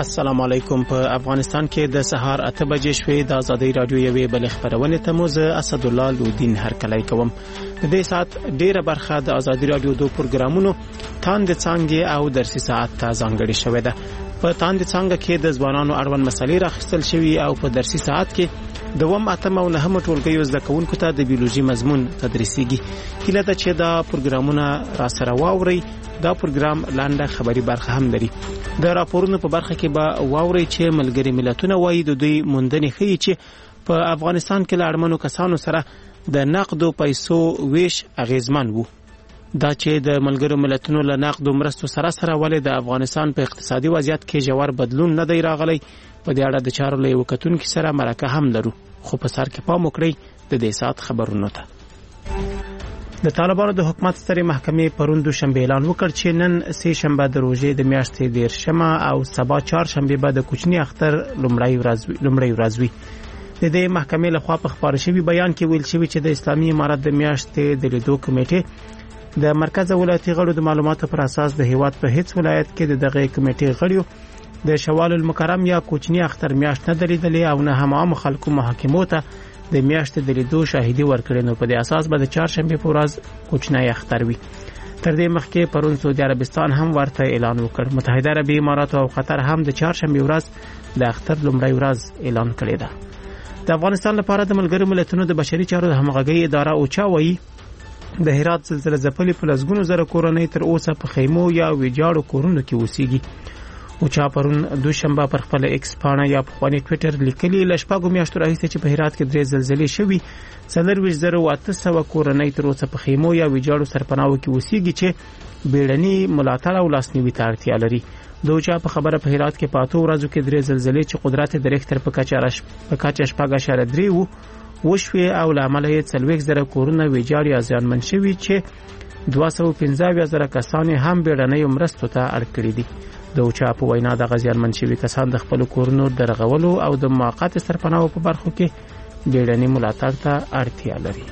السلام علیکم. په افغانستان کې د سهار 8 بجې شوې د ازادي رادیو یوې بل خبرونه ته مو زه اسد الله لودین هرکلی کوم. د دې سات ډیره برخه د ازادي رادیو دو پروګرامونو تاند څنګه او درسي ساعت ته ځانګړې شوې ده. په تاند څنګه کې د ځوانانو اړوند مسلې راخستل شوی او په درسي ساعت کې دوم اتم او نهم ټولګیو زده کوونکو ته د بیولوژي مضمون تدریسيږي. کله چې دا پروګرامونه را سره واوري دا پروګرام لاندې خبري برخه هم لري. د راپورونو په برخه کې به واوري چې ملګری ملتونه وایي د دوی موندنې ښیي چې په افغانستان کې لاړمنو کسانو سره د نقدو پیسو ویش اغیزمن وو. دا چې د ملګرو ملتونو له نقدو مرستو سره ولې د افغانستان په اقتصادي وضعیت کې جوړ بدلون نه دی راغلی، په دې اړه د چارو له وکتونکو سره مرکه هم لرو. خو په سر کې پام وکړئ د دې سات خبرونو ته. د طالبانو د حکومت سترې محکمې پرون دوشنبه اعلان وکړ چې نن سه شنبه د روزې د میاشتې 13 او سبا چهارشنبه به د کوچني اختر لومړی ورځ وي. د دې محکمې لخوا په خبر شوی بیان کې ویل شوی چې د اسلامي امارت د میاشتې د لیدو کمیټې د مرکز ولایتي غړو د معلوماتو پر اساس د هیواد په هیڅ ولایت کې د دغه کمیټې غړو د شوال المکرم یا کوچني اختر میاشت نه درېدلې او نه هم عام خلکو محاکمو ته د میاشتې د لیدو شاهدي ورکړي. نو په دې اساس به د چهارشنبه په ورځ کوچنی اختر وي. تر دې مخکې پرون سعودي عربستان هم ورته اعلان وکړ. متحده عربي امارات او قطر هم د چهارشنبه ورځ د اختر لومړی ورځ اعلان کړی ده. د افغانستان لپاره د ملګرو ملتونو د بشري چارو د همغږي اداره اوچا وایي د هرات زلزلې ځپلې په لسګونو زره کورنۍ تر اوسه په خیمو یا ویجاړو کورونو کې اوسېږي. اوچا پرون دوشنبه پر خپل ایکس پاڼه یا په خپل ټوئیټر لیکلي لشپاګو میاشتو راهیسې چې په هرات کې درې زلزلې شوي 48,800 کورنۍ تر اوسه په خیمو یا ویجاړو سرپناهو کې اوسېږي چې بیړني ملاتړ او لاسنیوي ته اړتیا لري. د اوچا په خبره په هرات کې په 8 ورځو کې درې زلزلې چې قدرت د ریختر په کچه 4.3 وشوي او لامل یې 40,000 کورونه ویجاړ یا زیانمن شوي چې 215,000 کسان هم بیړنۍ مرستو ته اړ کړي دي. د اوچا په وینا د غزیانمن شوي کسان د خپل کورونو د رغولو او د موقت سرپناهو په برخو کې بیړني ملاتړ ته اړتیا لري.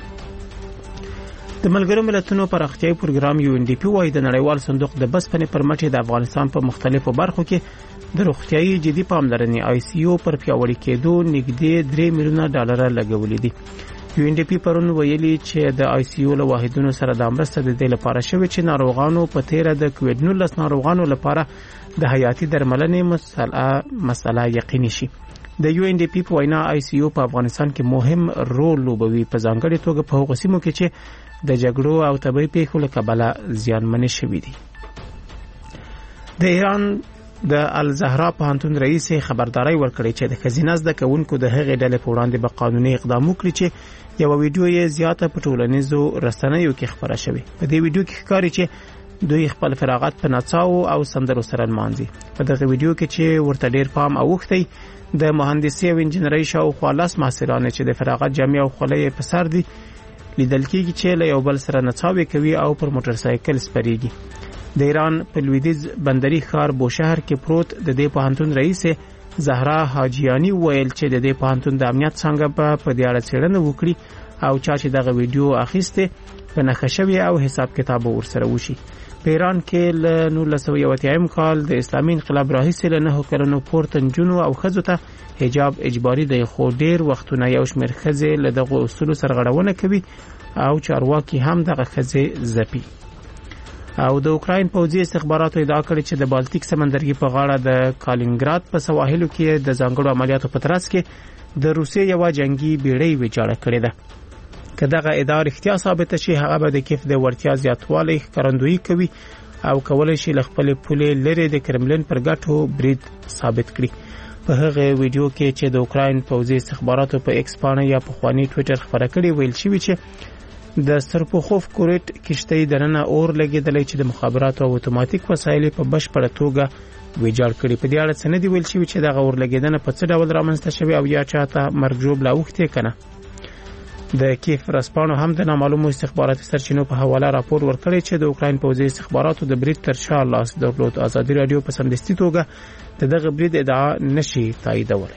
د ملګرو ملتونو پراختیايي پروګرام UNDP وايي د نړیوال صندوق د بسپنې پر مټ د افغانستان په مختلفو برخو کې د روغتيایي جدي پاملرنې ICU پر پیاوړي کېدو نږدې $3 میلیونه لګولې دي. UNDP پرون ویلي چې د ICU له واحدونو سره د مرسته د دې لپاره شوی چې ناروغانو په تیر د کووډ-19 ناروغانو لپاره د حیاتي درملنې مسله یقیني شي. د UNDP په وینا ICU په افغانستان کې مهم رول لوبوي، په ځانګړي توګه په هغو سیمو کې چې د جګړو او طبي پیښو له کبله زیانمن شوي دي. د ایران د الزهرا پوهنتون رئیس خبرداري ورکړي چې د خزینه زده کوونکو د هغې ډلې په وړاندې به قانوني اقدام وکړي چې یو ویډیو یې زیاته په ټولنیزو رسنیو کې خبره شوې. په دې ویډیو کې ښکاري چې دوی خپل فراغت په نڅاو او سندرو سره لمانځي. په دغه ویډیو کې چې ورته ډیر پام اوښتی د مهندسي او انجنیري شاوخوا 10 محصلان چې د فراغت جامې او خولۍ په سر دي لیدل کېږي چې له یو بل سره نڅاوي کوي او پر موټر سایکل سپریږي. د ایران په لویدیځ بندري ښار بوشهر کې پروت د دې پوهنتون رئیس زهرا حاجیانی ویل چې د دې پوهنتون د امنیت څنګه په دې اړه څېړنه وکړي او چې دغه ویډیو اخیسته په نښه شوی او حساب کتاب ورسره وشي. په ایران کې له 1980 کال د اسلامي انقلاب راهیسې له 9 کلونو پورته نجونو او ښځو ته حجاب اجباري دی، خو ډیر وختونه یو شمېر ښځې له دغه اصولو سرغړونه کوي او چارواکي هم دغه ښځې ځپي. او د اوکراین پوځي استخباراتو ادعا کړې چې د بالټیک سمندرګي په غاړه د کالینګراد په سواحلو کې د ځانګړو عملیاتو په ترڅ کې د روسیې یو جنگي بیړۍ ویجاړه کړې ده. که دغه ادعا رښتیا ثابته شي هغه به د کیف د ورتیا زیاتوالی ښکارندویي کوي او کولای شي له خپل پولې لري د کرملین پر ګټو برید ثابت کړي. په هغه ویډیو کې چې د اوکراین پوځي استخباراتو په ایکس پاڼه یا په خواني ټوئیټر خبره کړې ویل شوی چې د سرپوخوف کورټ کشتۍ دننه اور لګیدلې چې د مخابراتو او اتوماتیک وسایل په بشپړه توګه ویجاړ کړي. په دې اړه څه نه دی ویل شوی چې دغه اور لګیدنه په څه ډول رامنځته شوی او یا چاته مرګ ژوبله اوښتې کنه. د کیف رسپانو هم د نامعلومو استخباراتي سرچینو په حواله راپور ورکړی چې د اوکراین پوځي استخباراتو د برید تر شا لاس درلود. ازادي رادیو په سمدستي توګه دغه برید ادعا نشي تاییدولی.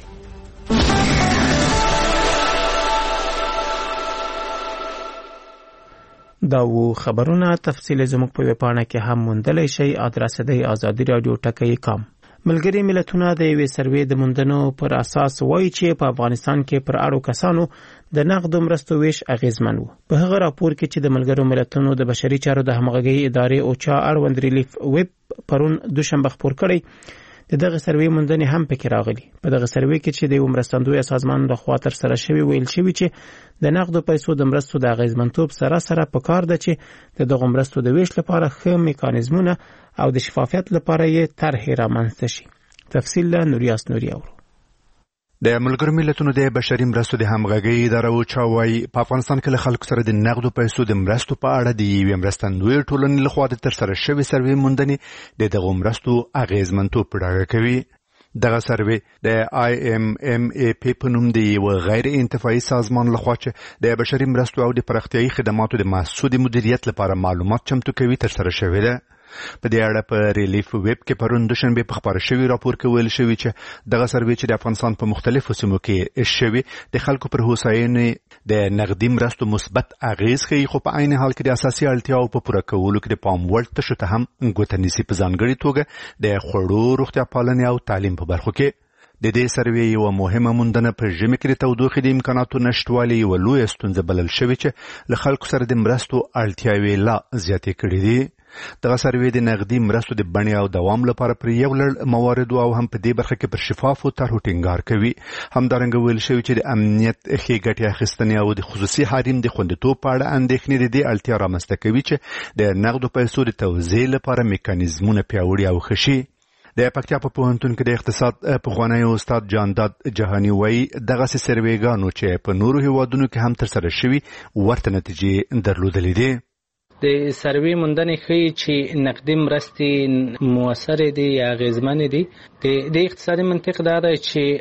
دا و خبرونه تفصیل زموږ په ویبپاڼه کې هم موندلی شئ. ادرس دی azadiradio.com. ملګري ملتونه د یوې سروې د موندنو پر اساس وایي چې په افغانستان کې پر اړو کسانو د نقدو مرستو ویش اغیزمن و. په هغه راپور کې چې د ملګرو ملتونو د بشري چارو د همغږۍ ادارې اوچا اړوند ریلیف ویب پرون دوشنبه خپور کړی، دغه سروې موندنې هم پکې راغلي. په دغه سروې کې چې د مرستندوی سازمان لخوا تر سره شوی ویل شوی چې د نقدو پیسو د مرستو د اغیزمنتوب سره پکار ده چې د دغه مرستو د ویش لپاره ښه میکانیزمونه او د شفافیت لپاره یې طرحې رامنځته شي. تفصیل له نوریاس نوري اورو. د ملګرو ملتونو د بشري مرستو د همغږۍ اداره اوچا وايي په افغانستان کې له خلکو سره د نقدو پیسو د مرستو په اړه د یوې مرستندوی ټولنې لخوا د ترسره شوې سروې موندنې د دغو مرستو اغیزمنتوب ډاډه کوي. دغه سروې د IMMAP په نوم د یو غیر انتفاعي سازمان لخوا چې د بشري مرستو او د پراختیایي خدماتو د محسود مدیریت لپاره معلومات چمتو کوي ترسره شوې ده. په دې اړه په ریلیف ویب کې پرون دوشنبه په خبر شوی راپور کې ویل شوی چې دغه سروې چې د افغانستان په مختلفو سیمو کې شوی د خلکو پر هوساینې د نقدي مرستو مثبت اغیز کوي، خو په عین حال کې د اساسي اړتیاو په پوره کولو کې د پام وړ تشو ته هم ګوته نیسي، په ځانګړي توګه د خوړو، روغتیا پالنې او تعلیم په برخو کې. د دې سروې یو مهمه موندنه په ژمي کې د تودوخې د امکاناتو نشټوالي یو لوی ستونزه بلل شوې چې له خلکو سره د مرستو اړتیاوې لا زیاتې کړې دي. دغه سروې د نقدي مرستو د بڼې او دوام لپاره پر یو لړ مواردو او هم په دې برخه کې پر شفافو طرحو ټینګار کوي. همدارنګه ویل شوی چې د امنیت ښې ګټې اخیستنې او د خصوصي حریم د خوندیتوب په اړه اندېښنې د دې اړتیا رامنځته کوي چې د نقدو پیسو د توزیع لپاره میکانیزمونه پیاوړي او ښه شي. د پکتیا په پوهنتون کې د اقتصاد پخوانی استاد جانداد جهانی وایي دغسې سروېګانو چې په نورو هیوادونو کې هم ترسره شوي ورته نتیجې درلودلې دي. د سروې موندنې ښیي چې نقدي مرستې مؤثرې دي یا اغیزمنې دي. د اقتصادي منطق دا دی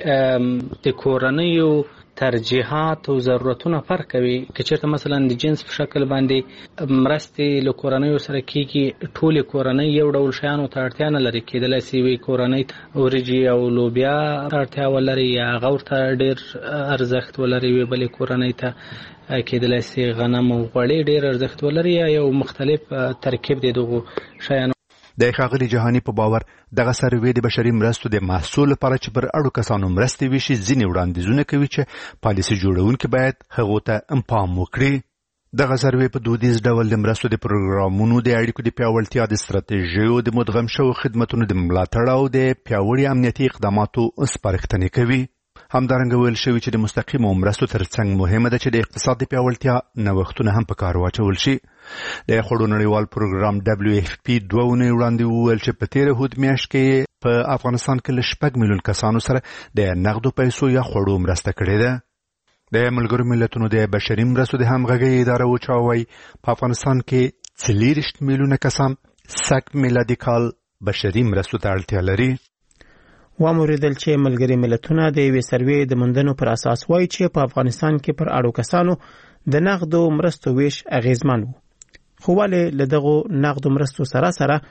چې د کورنیو ترجیحات او ضرورتونه فرق کوي. که چېرته مثلا د جنس په شکل باندې مرستې له کورنیو سره کېږي، ټولې کورنۍ یو ډول شیانو ته اړتیا نه لري. کېدلی شي یوې کورنۍ وریجې او لوبیا اړتیا ولري یا هغه ورته ډېر ارزښت ولري، یوې بلې کورنۍ ته کېدلی شي غنم او غوړي ډېر ارزښت ولري یا یو مختلف ترکیب دی دغو شیانو. د ښاغلي جهاني په باور دغه سروې د بشري مرستو د محصول لپاره چې پر اړو کسانو مرستې ویشي ځینې وړاندیزونه کوي چې پالیسي جوړونکي باید هغو ته پام وکړي. دغه سروې په دودیز ډول د مرستو د پروګرامونو د اړیکو د پیاوړتیا، د ستراتیژیو د مدغم شوو خدمتونو د ملاتړ او د پیاوړي امنیتي اقداماتو سپارښتنې کوي. همدارنګه ویل شوی چې د مستقیمو مرستو ترڅنګ مهمه ده چې د اقتصاد د پیاوړتیا نوښتونه هم په کار واچول شي. د خوړو نړیوال پروګرام WFP 2 اونۍ وړاندې وویل چې په تېره هود میاشت کې په افغانستان کې له 6 میلیون کسانو سره د نقدو پیسو یا خوړو مرسته کړې ده. د ملګرو ملتونو د بشري مرستو د همغږۍ اداره اوچا وايي په افغانستان کې 40 میلیونه کسان سږ میلادي کال بشري مرستو ته اړتیا لري. واموریدل چې ملګري ملتونه د یوې سروې د موندنو پر اساس وایي چې په افغانستان کې پر اړو کسانو د نقدو مرستو ویش اغیزمن و. خو ولې له دغو نقدو مرستو سره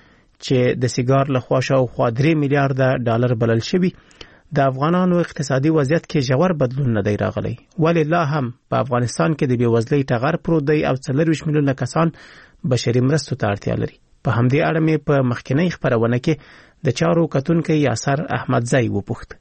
چې د سیګار له خوا شاوخوا 3 میلیارډ ډالر بلل شوي د افغانانو اقتصادي وضعیت کې ژور بدلون نه دی راغلی، ولې لا هم په افغانستان کې د بېوزلۍ ټغر پروت دی او 24 میلیونه کسان بشري مرستو ته اړتیا لري. په همدې اړه مې په مخکینۍ خپرونه کې د چارو کتونکی یاسر احمدزی وپوښت.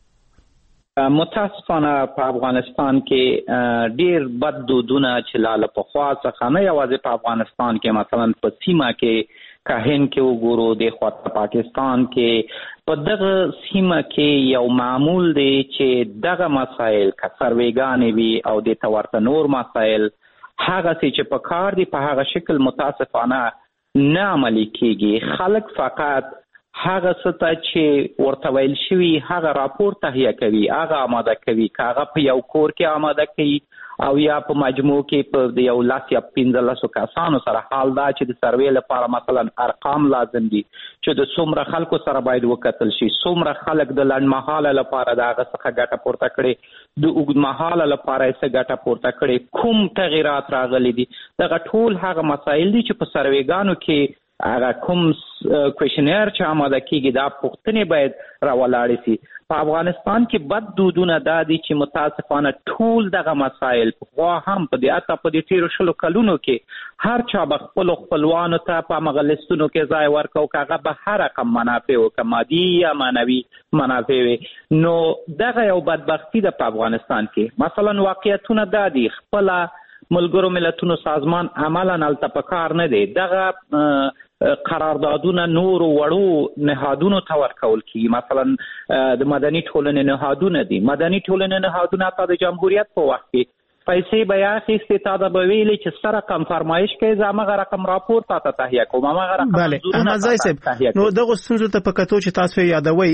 متاسفانه په افغانستان کې ډیر بد دودونه چې لاله پخوا څخه نه یوازې په افغانستان کې، مثلا په سیمه کې کاهن کې وګورو، د خواته پاکستان کې په دغه سیمه کې یو معمول دی چې دغه مسایل که سروېګانې وي او د ورته نور مسایل هغه چې په کار دي په هغه شکل متاسفانه نه عملي کېږي. خلک فقط هغه څه ته چې ورته ویل شوي هغه راپور تهیه کوي، هغه آماده کوي، که هغه په یو کور کې آماده کوي او یا په مجموع کې په د 10 یا 15 کسانو سره. حال دا چې د سروې لپاره مثلا ارقام لازم دي چې د څومره خلکو سره باید وکتل شي، څومره خلک د لنډمهاله لپاره د هغه څخه ګټه پورته کړي، د اوږدمهاله لپاره یې څه ګټه پورته کړي، کوم تغیرات راغلي دي. دغه ټول هغه مسایل دي چې په سروېګانو کې هغه کوم کوېشنیر چې آماده کیږي دا پوښتنې باید راولاړې شي. په افغانستان کې بد دودونه دا دي چې متاسفانه ټول دغه مسایل خو هم په دې تیرو 20 کلونو کې هر چا به خپل خپلوانو ته په مغلستونو کې ځای ورکاو، کاغه به هر رقم منافع او کمادي یا معنوي منافع وي. نو دغه یو بدبختی ده په افغانستان کې. مثلا واقعیتونه دا دي خپل ملګرو ملتونو سازمان عملاً التپکار نه دی، دغه قراردادونه نور وړو نهادونو ته ورکول کیږي. مثلا د مدني ټولنې نهادونه دي، مدني ټولنې نهادونه په د جمهوریت په وخت کې پیسې به اخیستې، تا د به ویلې چې سره رقم فرمایش کوي، زه همغه رقم راپور تا ته تهیه کوم، همغه رقم منظورونه تا ته تهیه کوم. نو دغه ستونزو ته په کتو چې تاسو یادوي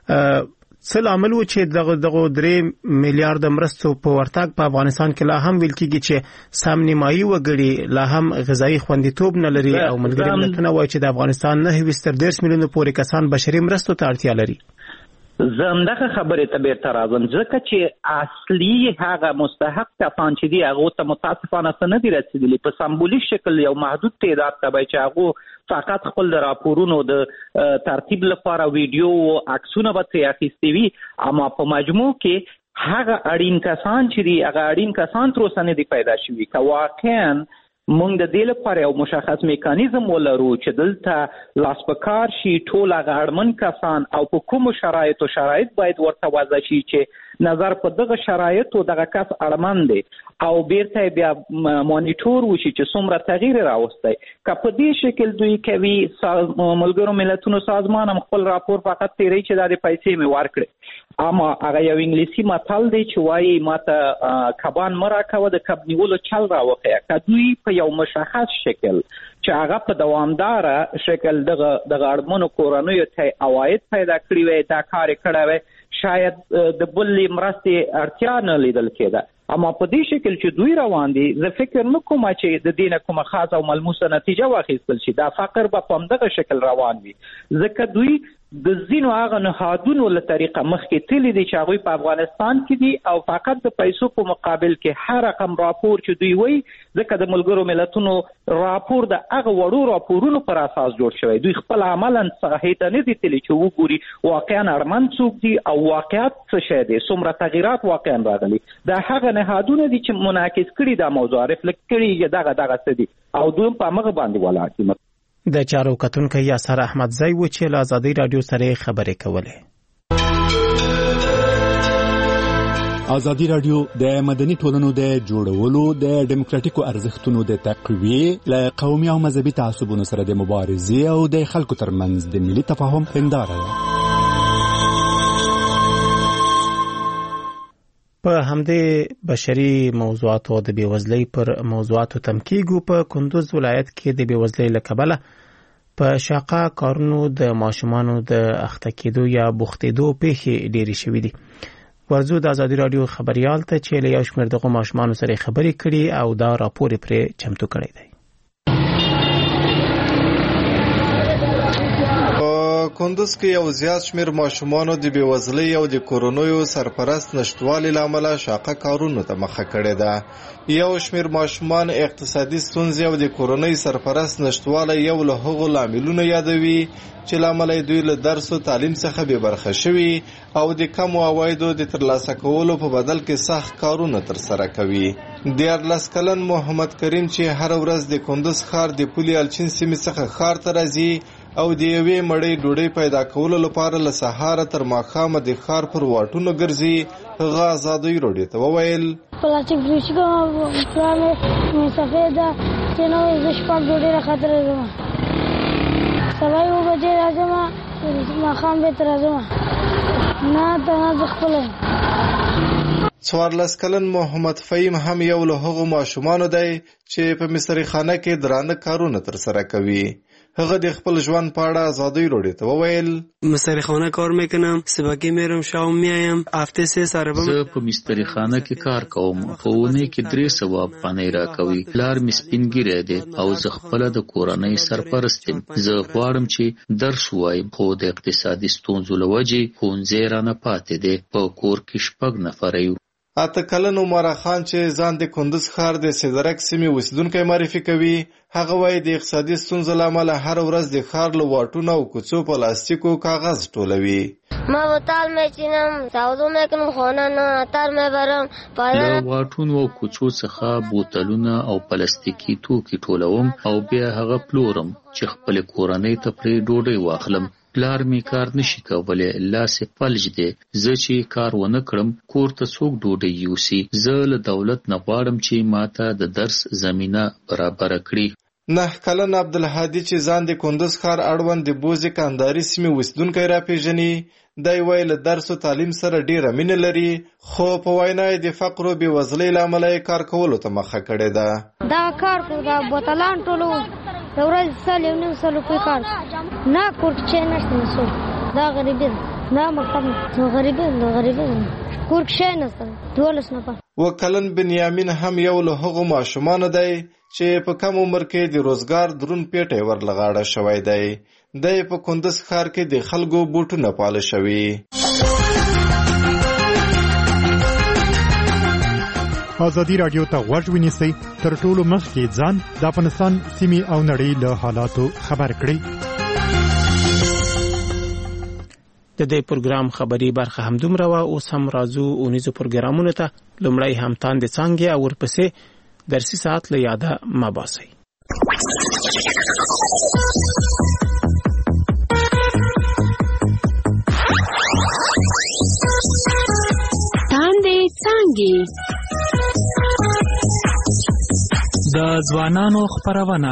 څه لامل و چې دغه 3 میلیارډ مرستو په ورتګ په افغانستان کې لا هم ویل کېږي چې سم نیمایي وګړي لا هم غذایی خوندیتوب نه لري او ملګري ملتونه وایي چې د افغانستان 9 میلیون پورې کسان بشري مرستو ته اړتیا لري. زمدغه خبره ته بیرته راځم ځکه چې اصلي هغه مستحق کسان چې دی هغه ته متاسفانه څه نه دي رسیدلي. په سمبولیک شکل یو محدود تعداد ته چې هغه فقط خپل د راپورونو د ترتیب لپاره ویډیو او عکسونه به ترې اخیستي وي، اما په مجموع کې هغه اړین کسان چې دی هغه اړین کسان تر اوسه نه دي پیدا شوي. که واقعا مونږ د دې لپاره یو مشخص میکانیزم ولرو چې دلته لاس په کار شي ټول هغه اړمن کسان او په کومو شرایط باید ورته وضع شي چې نظر په دغه شرایطو دغه کس اړمن دی او بیرته بیا مانیټور وشي چې څومره تغییر راوستی. که په دې شکل دوی کوي، ملګرو ملتونو سازمان هم خپل راپور فقط تیری چې دا د پیسې مې ورکړي، اما هغه یو انګلیسي متل دی چې وایي ماته کبان مه راکوه د کب نیولو چل راوښیه. که دوی په یو مشخص شکل چې هغه په دوامداره شکل دغه اړمنو کورنیو ته عواید پیدا کړي وي، دا کار یې کړی وي، شاید د بلې مرستې اړتیا نه لیدل کېده. اما په دې شکل چې دوی روان دي، زه فکر نه کوم چې د دې نه کومه خاصه او ملموسه نتیجه واخیستل شي. دا فقر به په همدغه شکل روان وي ځکه دوی د ځینو هغه نهادونو له طریقه مخکې تللی دي چې هغوی په افغانستان کې دي او فقط د پیسو په مقابل کې هر رقم راپور چې دوی وایي، ځکه د ملګرو ملتونو راپور د هغه وړو راپورونو پر اساس جوړ شوی، دوی خپل عملاً ساحې ته نه دي تللی چې وګوري واقعا اړمن څوک دي او واقعیت څه شی دی، څومره تغییرات واقعا راغلي. دا هغه نهادونه دي چې منعکس کړي دا موضوع، رفلکټ کړي چې دغه څه دي او دوی په هغه باندې ولاړ دي. د چارو کتونکو یاسر احمدزی و چې له ازادي رادیو سره خبرې کولې. ازادي رادیو د مدني ټولنو د جوړولو، د ډیموکراتیکو ارزښتونو د تقویې، له قومي او مذهبي تعصبونو سره د مبارزې او د خلکو ترمنځ د ملي تفاهم هنداره ده. په همدې بشري موضوعاتو د بیوزلۍ پر موضوعاتو تمکیږو. په کندوز ولایت کې د بیوزلۍ له کبله په شاقه کارونو د ماشومانو د اخته کېدو یا بوختېدو پیښې ډېرې شوې دي. ورځو د ازادي رادیو خبريال ته چې له یو شمېر دغه ماشومانو سره خبرې کړي او دا راپور پرې چمتو کړی دی. کندوز کې یو زیات شمیر ماشومان د بیوزلۍ او د کورونیو سرپرست نشټوالي لامل شاقه کارونو ته مخه کړې ده. یو شمیر ماشومان اقتصادي ستونزې او د کورونی سرپرست نشټواله یو له هغو لاملونو یادوي چې لامل دوی له درس او تعلیم څخه به برخه شوي او د کم عوایدو د ترلاسه کولو په بدل کې سخت کارونه تر سره کوي. 14 کلن محمد کریم چې هر ورځ د کندوز ښار د پولي الچین سیمې څخه ښار ته راځي او د یوې مړۍ ډوډۍ پیدا کولو لپاره له سهاره تر ماښامه د ښار پر واټونو ګرځي، هغه ازادي رادیو ته وویل: پلاستیک فریج کوم پلان مسافر ده چې نو د شپږ ډوډۍ راخاطر راځم، سبا یو بجې راځم، ماښام به تر راځم، نه ته خپل. 14 کلن محمد فهیم هم یو له هغو ماشومانو دی چې په مصری خانه کې درانه کارونه تر سره کوي. هغه د خپل ژوند په اړه ازادي رادیو ته وویل: مستری خانه کار میکنم، صبحی میرم شام میایم، هفته 3 سره زه په مستری خانه کې کار کوم، په ونه کې 300 افغانۍ راکوي. پلار مې سپینګیری دی او زه خپل د کورنۍ سرپرست یم. زه غواړم چې درس وایم خو د اقتصادي ستونزو له وجې ښوونځی رانه پاتې دی. په کور کې 6 نفر یو. اته کلن عمر خان چې ځان د کندوز ښار د سدرک سیمې اوسیدونکی معرفي کوي، هغه وایي د اقتصادي ستونزو له امله هر ورځ د ښار له واټونو او کوڅو پلاستیکو کاغذ ټولوي. ما بوتال میچینم، سودو میکنم، خونه نه اتر میبرم. له واټونو او کوڅو څخه بوتلونه او پلاستیکي توکي ټولوم او بیا هغه پلورم چې خپل کورنۍ ته پرې ډوډۍ واخلم. پلار می کار نشي کولی، لاس فلج دی. زه چې کار ونه کړم کور ته څوک ډوډۍ یوسي؟ زه له دولت نه غواړم چې ماته د درس زمینه برابر کړي. 9 کلن عبدالهادي چې ځان د کندوز ښار اړوند د بوزي کندهاري سیمې اوسیدونکی راپېژني، دی وایي له درس او تعلیم سره ډېره مینه لري، خو په وینا یې د فقر او بېوزلۍ له امله یې کار کولو ته مخه کړې ده. دا کار کو دا بوتلان ټولو د ورځې 100 روپۍ کار نه کورکچې نشته نسو دا غریبي نه مکتب غریبي کورکچې نشته 12 نه پا. وکلن بنیامین هم یو له هغو ماشومانو دی چې په کم عمر کې د روزګار درون پیټی ورلغاړه شوی دی. دی په کندوز ښار کې د خلکو بوټونه پالشوي. ازادي راډیو ته غوږ ونیسئ، تر ټولو مخکې ځان د افغانستان سیمې او نړۍ له حالاتو خبر کړئ. د دې پروګرام خبري برخه هم دومره وه. اوس هم راځو اونیزو پروګرامونو ته. لومړی همتان د څانګې او ورپسې درسي ساعت له یاده مه باسئ. تاندې څانګې د ځوانانو خپرونه.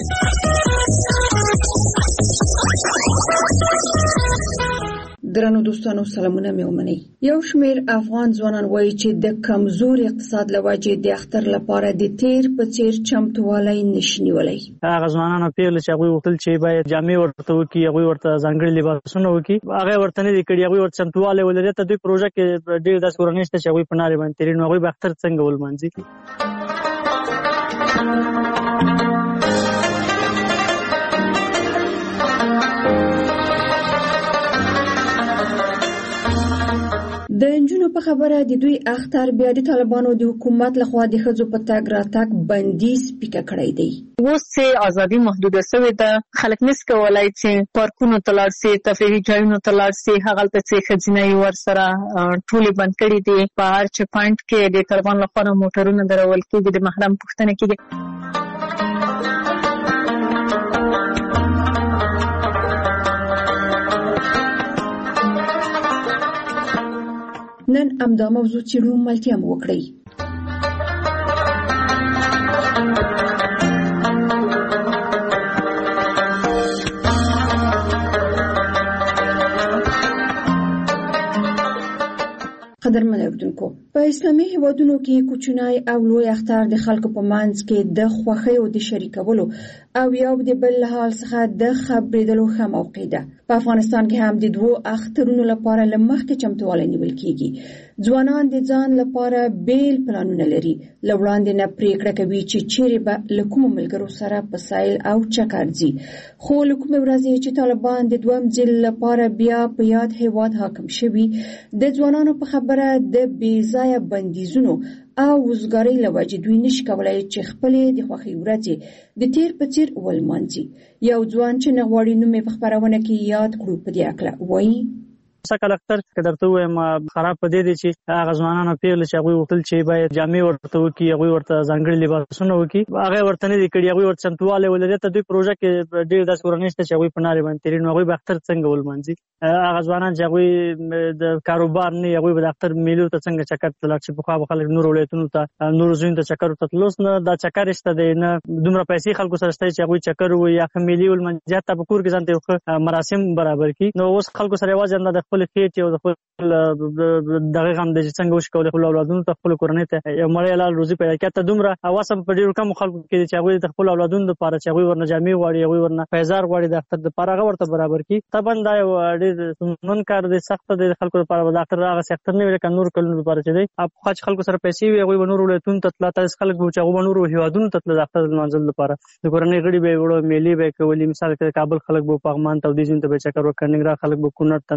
درنو دوستانو سلامونه مې ومنئ. یو شمېر افغان ځوانان وایي چې د کمزور اقتصاد له وجې د اختر لپاره د تیر په څیر چمتووالی نشي نیولی. هغه ځوانانو پیغله چې هغوی غوښتل چې باید جامې ورته وکړي، هغوی ورته ځانګړي لباسونه وکړي، هغه ورته نه دي کړي، هغوی ورته چمتووالی ولري. ته دوی پروژه کې ډېر داسې کورنۍ شته چې هغوی په نارې باندې تېري، نو هغوی به اختر څنګه ولمانځي؟ د نجونو په خبره د دوی اختر بیا د طالبانو د حکومت لخوا د ښځو په تګ راتګ بندیز پیکه کړی دی. اوس چې ازادي محدوده شوې ده، خلک نس کولای چې پارکونو ته لاړ شي، تفریحي ځایونو ته لاړ شي، هغلته چې ښځینه یې ورسره ټولې بند کړي دي. په هر چک پاینټ کې د طالبانو لخوا موټرونه درول کېږي، د محرم پوښتنه کېږي. نن همدا موضوع څېړو، ملتیا مو وکړئ. قدرمن اوریدونکو، په اسلامي هیوادونو کې کوچنی او لوی اختر د خلکو په منځ کې د خوښۍ او د شریکولو او یو د بل له حال څخه د خبرېدلو ښه موقع ده. په افغانستان کې هم د 2 اخترونو لپاره له مخکې چمتووالی نیول کېږي. ځوانان د ځان لپاره بیل پلانونه لري. له وړاندې نه پریکړه کوي چې چیرې به له کومو ملګرو سره په سیل او چکر ځي. خو له کومې ورځې چې طالبان د دویم ځل لپاره بیا په یاد هیواد حاکم شوي، د ځوانانو په خبره د بې ځایه بندیزونو او وزګارۍ له وجې دوی نشي کولای چې خپلې د خوښۍ ورځې د تیر په څیر ولمانځي. یو ځوان چې نه غواړي نوم یې په خپرونه کې یاد کړو په دې هکله وایي: سکه اختر که درته وایم خراب په دې دی چې هغه ځوانانو پیغله چې هغوی غوښتل چې باید جامې ورته وکړي، هغوی ورته ځانګړي لباسونه وکړي، هغه ورته نه دي کړي، هغوی ورته چمتووالی ولري. ته دوی پروژه کې ډېر داسې کورنۍ شته چې هغوی په نارې باندې تېري، نو هغوی به اختر څنګه ولمانځي؟ هغه ځوانان چې هغوی د کاروبار نه وي، هغوی به د اختر میلو ته څنګه چکر ته لاړ شي؟ پخوا به خلک نورو ولایتونو ته نورو ځایونو ته چکر ورته تلل، اوس نه دا چکر شته دی، نه دومره پیسې خلکو سره شته چې هغوی چکر ووایي یا ښه میلې ولمانځي، حتی په کور کې ځان ته یو ښه مراسم برابر کړي. نو اوس خلکو سره یوازې همدا د خپلې خېټې او د خپل دغه غم د څنګه وشي کولای خپل اولادونو ته خپل کورنۍ ته یو مړی حلال روزي پیدا کړي. ته دومره واسم په ډېرو کمو خلکو کې چې هغوی د خپل اولادونو لپاره چې هغوی ورنه جامې غواړي، هغوی ورنه پیزار غواړي، د اختر دپاره هغه ورته برابر کړي. طبعا دا یو ډېر ستونزمن کار دی، سخته دی د خلکو لپاره. د اختر هغسې اختر نه وي لکه نورو کلونو لپاره چې دی. پخوا چې خلکو سره پیسې وي، هغوی به نورو ولایتونو ته تلل، داسې خلک به چې هغوی به نورو هېوادونو ته تلل د اختر لمانځلو لپاره. د کورنۍ غړي به یې وړه، میلې به یې کولې. مثال کې د کابل خلک به پغمان ته او دې ځایونو ته به یې چکر وکړ، ننګرهار خلک به کونړ ته، نورستان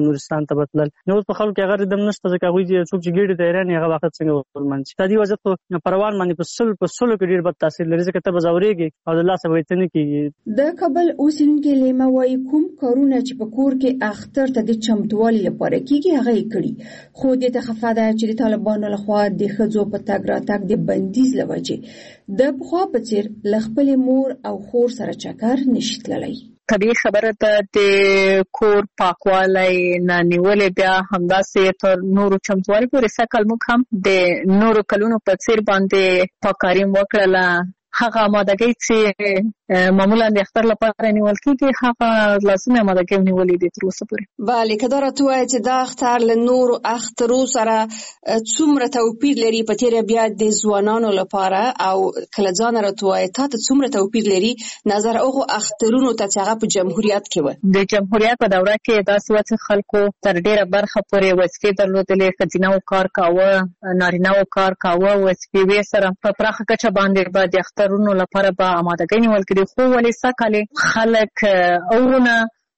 هلته بتلل نو په خلکو کې هغه دم نشته ځکه هغوی چې څوک چې ګیډې ته حیران هغه وخت څنګه ورمنځي دا دی وضعیت خو په روان باندې په سلو کې ډېر بد تاثیر لري ځکه ته به ځورېږي او د لاسه به یې څه نه کېږي. د کابل اوسېدونکي لیمه وایي کوم کارونه چې په کور کې اختر ته د چمتووالي لپاره کېږي هغه یې کړي خو دې ته خفه ده چې د طالبانو لخوا د ښځو په تګ راتګ د بندیز له وجې د پخوا په څېر له خپلې مور او خور سره چکر نشي تللی. طبیعي خبره ده د کور پاکوالی نه نیولې بیا همداسې تر نورو چمتووالي پورې سږکال موږ هم د نورو کلونو په څېر باندې پاککاري وکړله. هغه آمادګۍ چې معمولا د اختر لپاره نیول کېږي هغه لازمي آمادګۍ نیولې دي تر اوسه پورې. بله که دا راته ووایې چې دا اختر له نورو اخترو سره څومره توپیر لري په تېره بیا د ځوانانو لپاره او کله ځان راته ووایې تا ته څومره توپیر لري نظر هغو اخترونو ته چې هغه په جمهوریت کې وه. د جمهوریت په دوره کې داسې وه چې خلکو تر ډېره برخه پورې وظیفې درلودلې ښځینهو کار کاوه نارینهو کار کاوه وظیفې سره په پراخه کچه باندې به د اخترونو لپاره به آمادګۍ نیول کېدې خو ولې سږکال خلک اورونه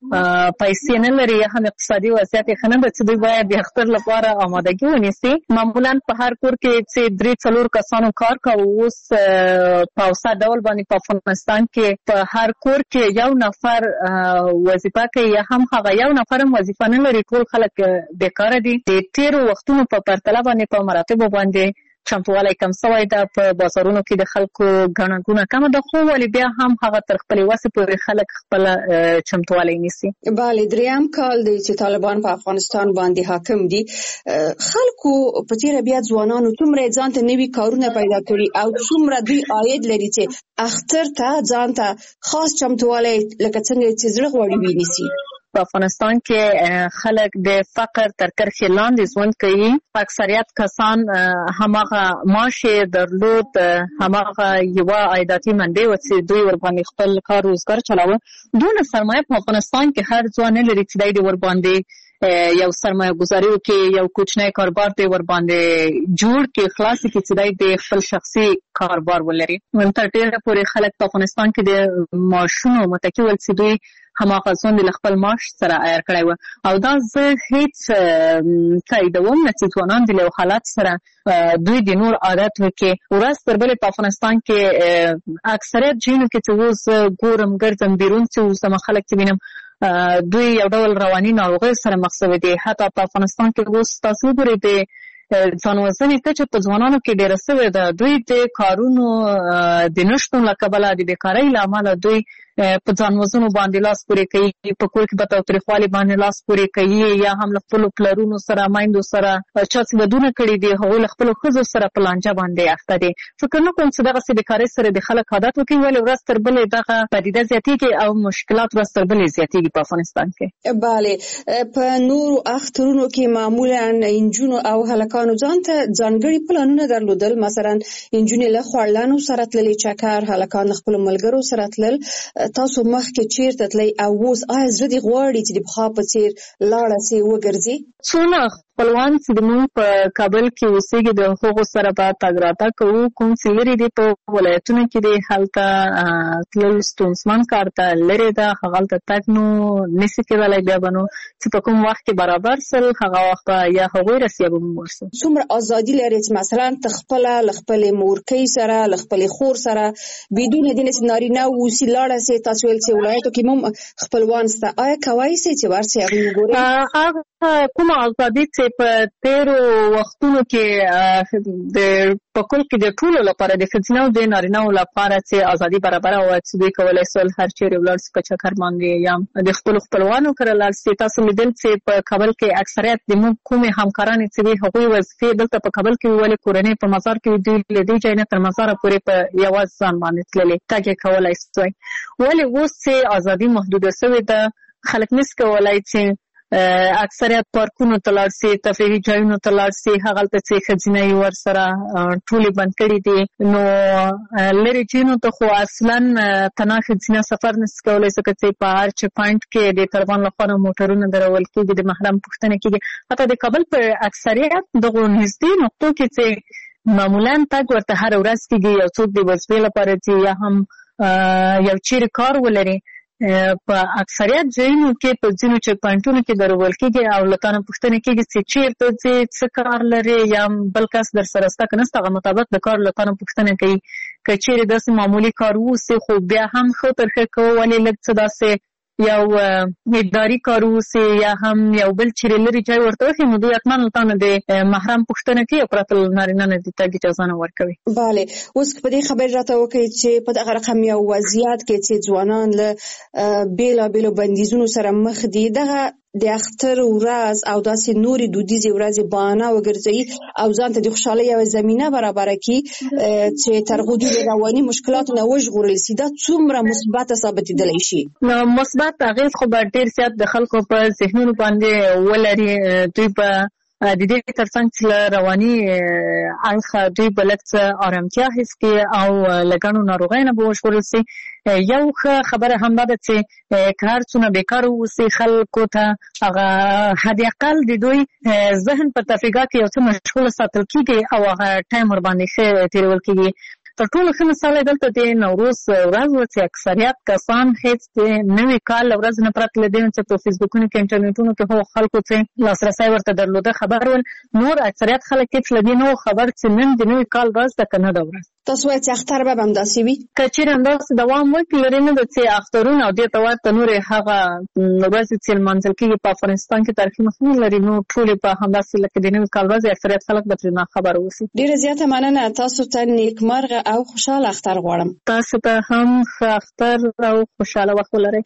پیسې نه لري یا هم اقتصادي وضعیت یې ښه نه ده چې دوی باید د اختر لپاره آمادګي ونیسي. معمولا په هر کور کې چې 3-4 کسانو کار کوي اوس په اوسط ډول باندې په افغانستان کې په هر کور کې یو نفر وظیفه کوي یا هم هغه یو نفر هم وظیفه نه لري ټول خلک بیکاره دي. د تېرو وختونو په پرتله باندې په مراتبو باندې چمتووالی کم شوی ده په بازارونو کې د خلکو ګڼه ګوڼه کمه ده خو ولې بیا هم هغه تر خپلې وسې پورې خلک خپله چمتووالی نیسي. بله دریم کال دی چې طالبان په افغانستان باندې حاکم دي خلکو په تېره بیا ځوانانو څومره ځان ته نوي کارونه پیدا کړي او څومره دوی عاید لري چې اختر ته ځان ته خاص چمتووالی لکه څنګه چې زړه غواړي ونیسي. په افغانستان کې خلک د فقر تر کرښې لاندې ژوند کوي. اکثریت کسان هماغه معاش درلود هماغه یوه عایداتي منبع وه چې دوی ورباندې خپل کار روزګار چلاوه. دونه سرمایه په افغانستان کې هر ځوان نه لري چې دی ورباندې یو سرمایه گذاري وکړي یو کوچنی کاروبار دی ورباندې جوړ کړي خلاص کړي چې دی د خپل شخصي کاروبار ولري. تر ډېره پورې خلک په افغانستان کې د معاشونو متکي ول چې دوی هماغه ژوند له خپل معاش سره عیار کړی و او دا زه هیڅ تاییدوم نه چې ځوانان د یو حالت سره دوی د نور عادت وکړي. ورځ تر بلې په افغانستان کې اکثریت ځایونو کې چې اوس ګورم ګرځم بیرون چې اوس زما خلک چې وینم دوی یو ډول رواني ناروغۍ سره مخ شوي دي. حتی په افغانستان کې اوس تاسو وګورئ د ځان وژنې کچه په ځوانانو کې ډېره شوې ده. دوی د کارونو د نشتون له کبله د بیکارۍ له امله دوی په ځان وژنو باندې لاس پورې کوي په کور کې په تاوتریخوالي باندې لاس پورې کوي یا هم له خپلو پلرونو سره میندو سره چا چې ودونه کړي دي هغوی له خپلو ښځو سره په لانجه باندې اخته دي. فکر نه کوم چې دغسې بیکارۍ سره د خلک عادت وکړي ولې ورځ تر بلې دغه پدیده زیاتېږي او مشکلات ورځ تر بلې زیاتېږي په افغانستان کې. بله په نورو اخترونو کې معمولا نجونو او هلکانو ځان ته ځانګړي پلانونه درلودل مثلا نجونې له خواړلانو سره تللې چکر هلکان له خپلو ملګرو سره تلل. تاسو مخکې چیرته تلئ او اوس آیا زړه دې غواړي چې د پخوا په څېر لاړه سې وګرځې؟ څونه خپلوان چې زموږ په کابل کې اوسېږي د هغو سره به تګ راتګ کوو کوم چې لرې دي په ولایتونو کې دی هلته تلل ستونزمن کار ته لرې ده هغلته تګ نو نشي کېدلی بیا به نو چې په کوم وخت کې برابر سل هغه وخت به یا هغوی رسي یا به موږ ورسو. څومره ازادي لري چې مثلا ته خپله له خپلې مورکۍ سره له خپلې خور سره بدون دې نه چې نارینه اوسي لاړه سې تاسو ویل چې ولایتو کې هم خپلوان شته آیا کولی سئ چې ورسئ هغوی وګورئ؟ هغه کومه ازادي چې په تېرو وختونو کې د په کل کې د ټولو لپاره د ښځینه او د نارینهو لپاره چې ازادي برابره وه چې دوی کولی سول هر چیرې ولاړ سي په چکر باندې یا د خپلو خپلوانو کره لاړ سي. تاسو لیدل چې په کابل کې اکثریت د موږ کومې همکارانې چې دي هغوی وظیفې دلته په کابل کې ولې کورنۍ په مزار کې دوی له دې ځای نه تر مزاره پورې په یوازې ځان باندې تللې تګ یې کولی سوی. ولې اوس چې ازادي محدوده شوې ده خلک نشي کولی چې اکثریت پارکونو ته لاړ سي تفریحي ځایونو ته لاړ سي هغلته چې ښځینه یې ورسره ټولې بند کړي دي نو لرې ځایونو ته خو اصلا تنها ښځینه سفر نشي کولی ځکه چې په هر چک پاینټ کې د طالبان لخوا نه موټرونه درول کېږي د محرم پوښتنه کېږي. حتی د کابل په اکثریت دغو نږدې نقطو کې چې معمولا تګ ورته هره ورځ کېږي یو څوک د وظیفې لپاره چې یا هم یو چیرې کار ولري په اکثریت ځایونو کې په ځینو چک پوینټونو کې درول کېږي او له تانه پوښتنه کېږي چې چیرته ځې، څه کار لري، یا بل کس در سره شته که نشته، هغه مطابق د کار له تانه پوښتنه کوي. که چیرې داسې معمولي کار واوسي خو بیا هم ښه تر ښه کوو، ولې لږ څه داسې یو اداري کار واوسي یا هم یو بل چیرې لرې ځای ورته وښي، نو دوی حتما له تانه د محرم پوښتنه کوي او پرته له نارینه نه د تګ اجازه نه ورکوي. بله، اوس په دې خبرې راته وکړئ چې په دغه رقم یو وضعیت کې چې ځوانان له بېلابېلو بندیزونو سره مخ دي، دغه د اختر ورځ او داسې نورې دودیزې ورځې بهانه وګرځوي او ځان ته د خوشحالۍ یوه زمینه برابره کړي چې تر هغو دوی له رواني مشکلاتو نه وژغورل شي، دا څومره مثبته ثابتېدلی شي؟ نو مثبت اغېز خو به ډېر زیات د خلکو په ذهنونو باندې ولري. دوی به د دې ترڅنګ چې له رواني اړخه دوی به لږ څه ارامتیا حس کړي او له ګڼو ناروغیو نه به وژغورل شي. یو ښه خبره همدا ده چې که هر څونه بیکاره واوسي، خلکو ته هغه حد اقل د دوی ذهن په تفریحات کې یو څه مشغوله ساتل کېږي او هغه ټایم ورباندې ښه تېرول کېږي. تر ټولو ښه مثال یې دلته د نوروز ورځ وه چې اکثریت کسان هېڅ د نوي کال له ورځې نه پرته له دې نه چې په فیسبوکونو کې انټرنیټونو کې هغو خلکو چې لاسرسی ورته درلوده خبر ول، نور اکثریت خلک هېڅ له دې نه وو خبر چې نن د نوي کال ورځ ده که نه ده ورځ. تاسو وایئ چې اختر به همداسې وي؟ که چیرې همداسې دوام وکړي، لرې نه ده چې اخترونه او دې ته ورته نورې هغه ورځې چې لمانځل کېږي په افغانستان کې تاریخي مخینه لري، نو ټولې به همداسې لکه د نوي کال ورځې اکثریت خلک به ترې ناخبره اوسي. ډېره زیاته مننه. تاسو ته نیکمرغه او خوشحاله اختر غواړم. تاسو ته هم ښه اختر او خوشحاله وخت ولرئ.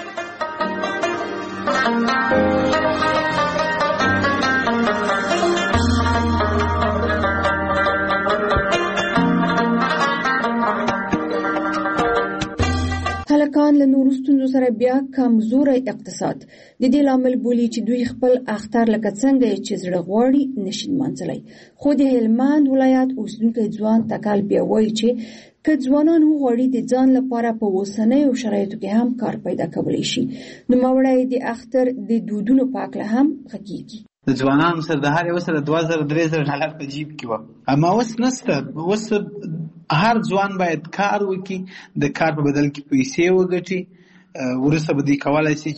هلکان له نورو ستونزو سره بیا کمزوری اقتصاد د دې لامل بولي چې دوی خپل اختر لکه څنګه چې زړه غواړي نشي لمانځلی. خو د هلمند ولایت اوسېدونکی ځوان تکل بیا وایي چې که ځوانان وغواړي د ځان لپاره په اوسنیو شرایطو کې هم کار پیدا کولی شي، نوموړی د اختر د دودونو په هکله هم غږېږي. د ځوانانو سره د هر یو سره 2000-3000 ډالر په جیب کې وه، اما اوس نشته. اوس هر ځوان باید کار وکړي، د کار په بدل کې پیسې وګټي، وروسته به دوی کولی شي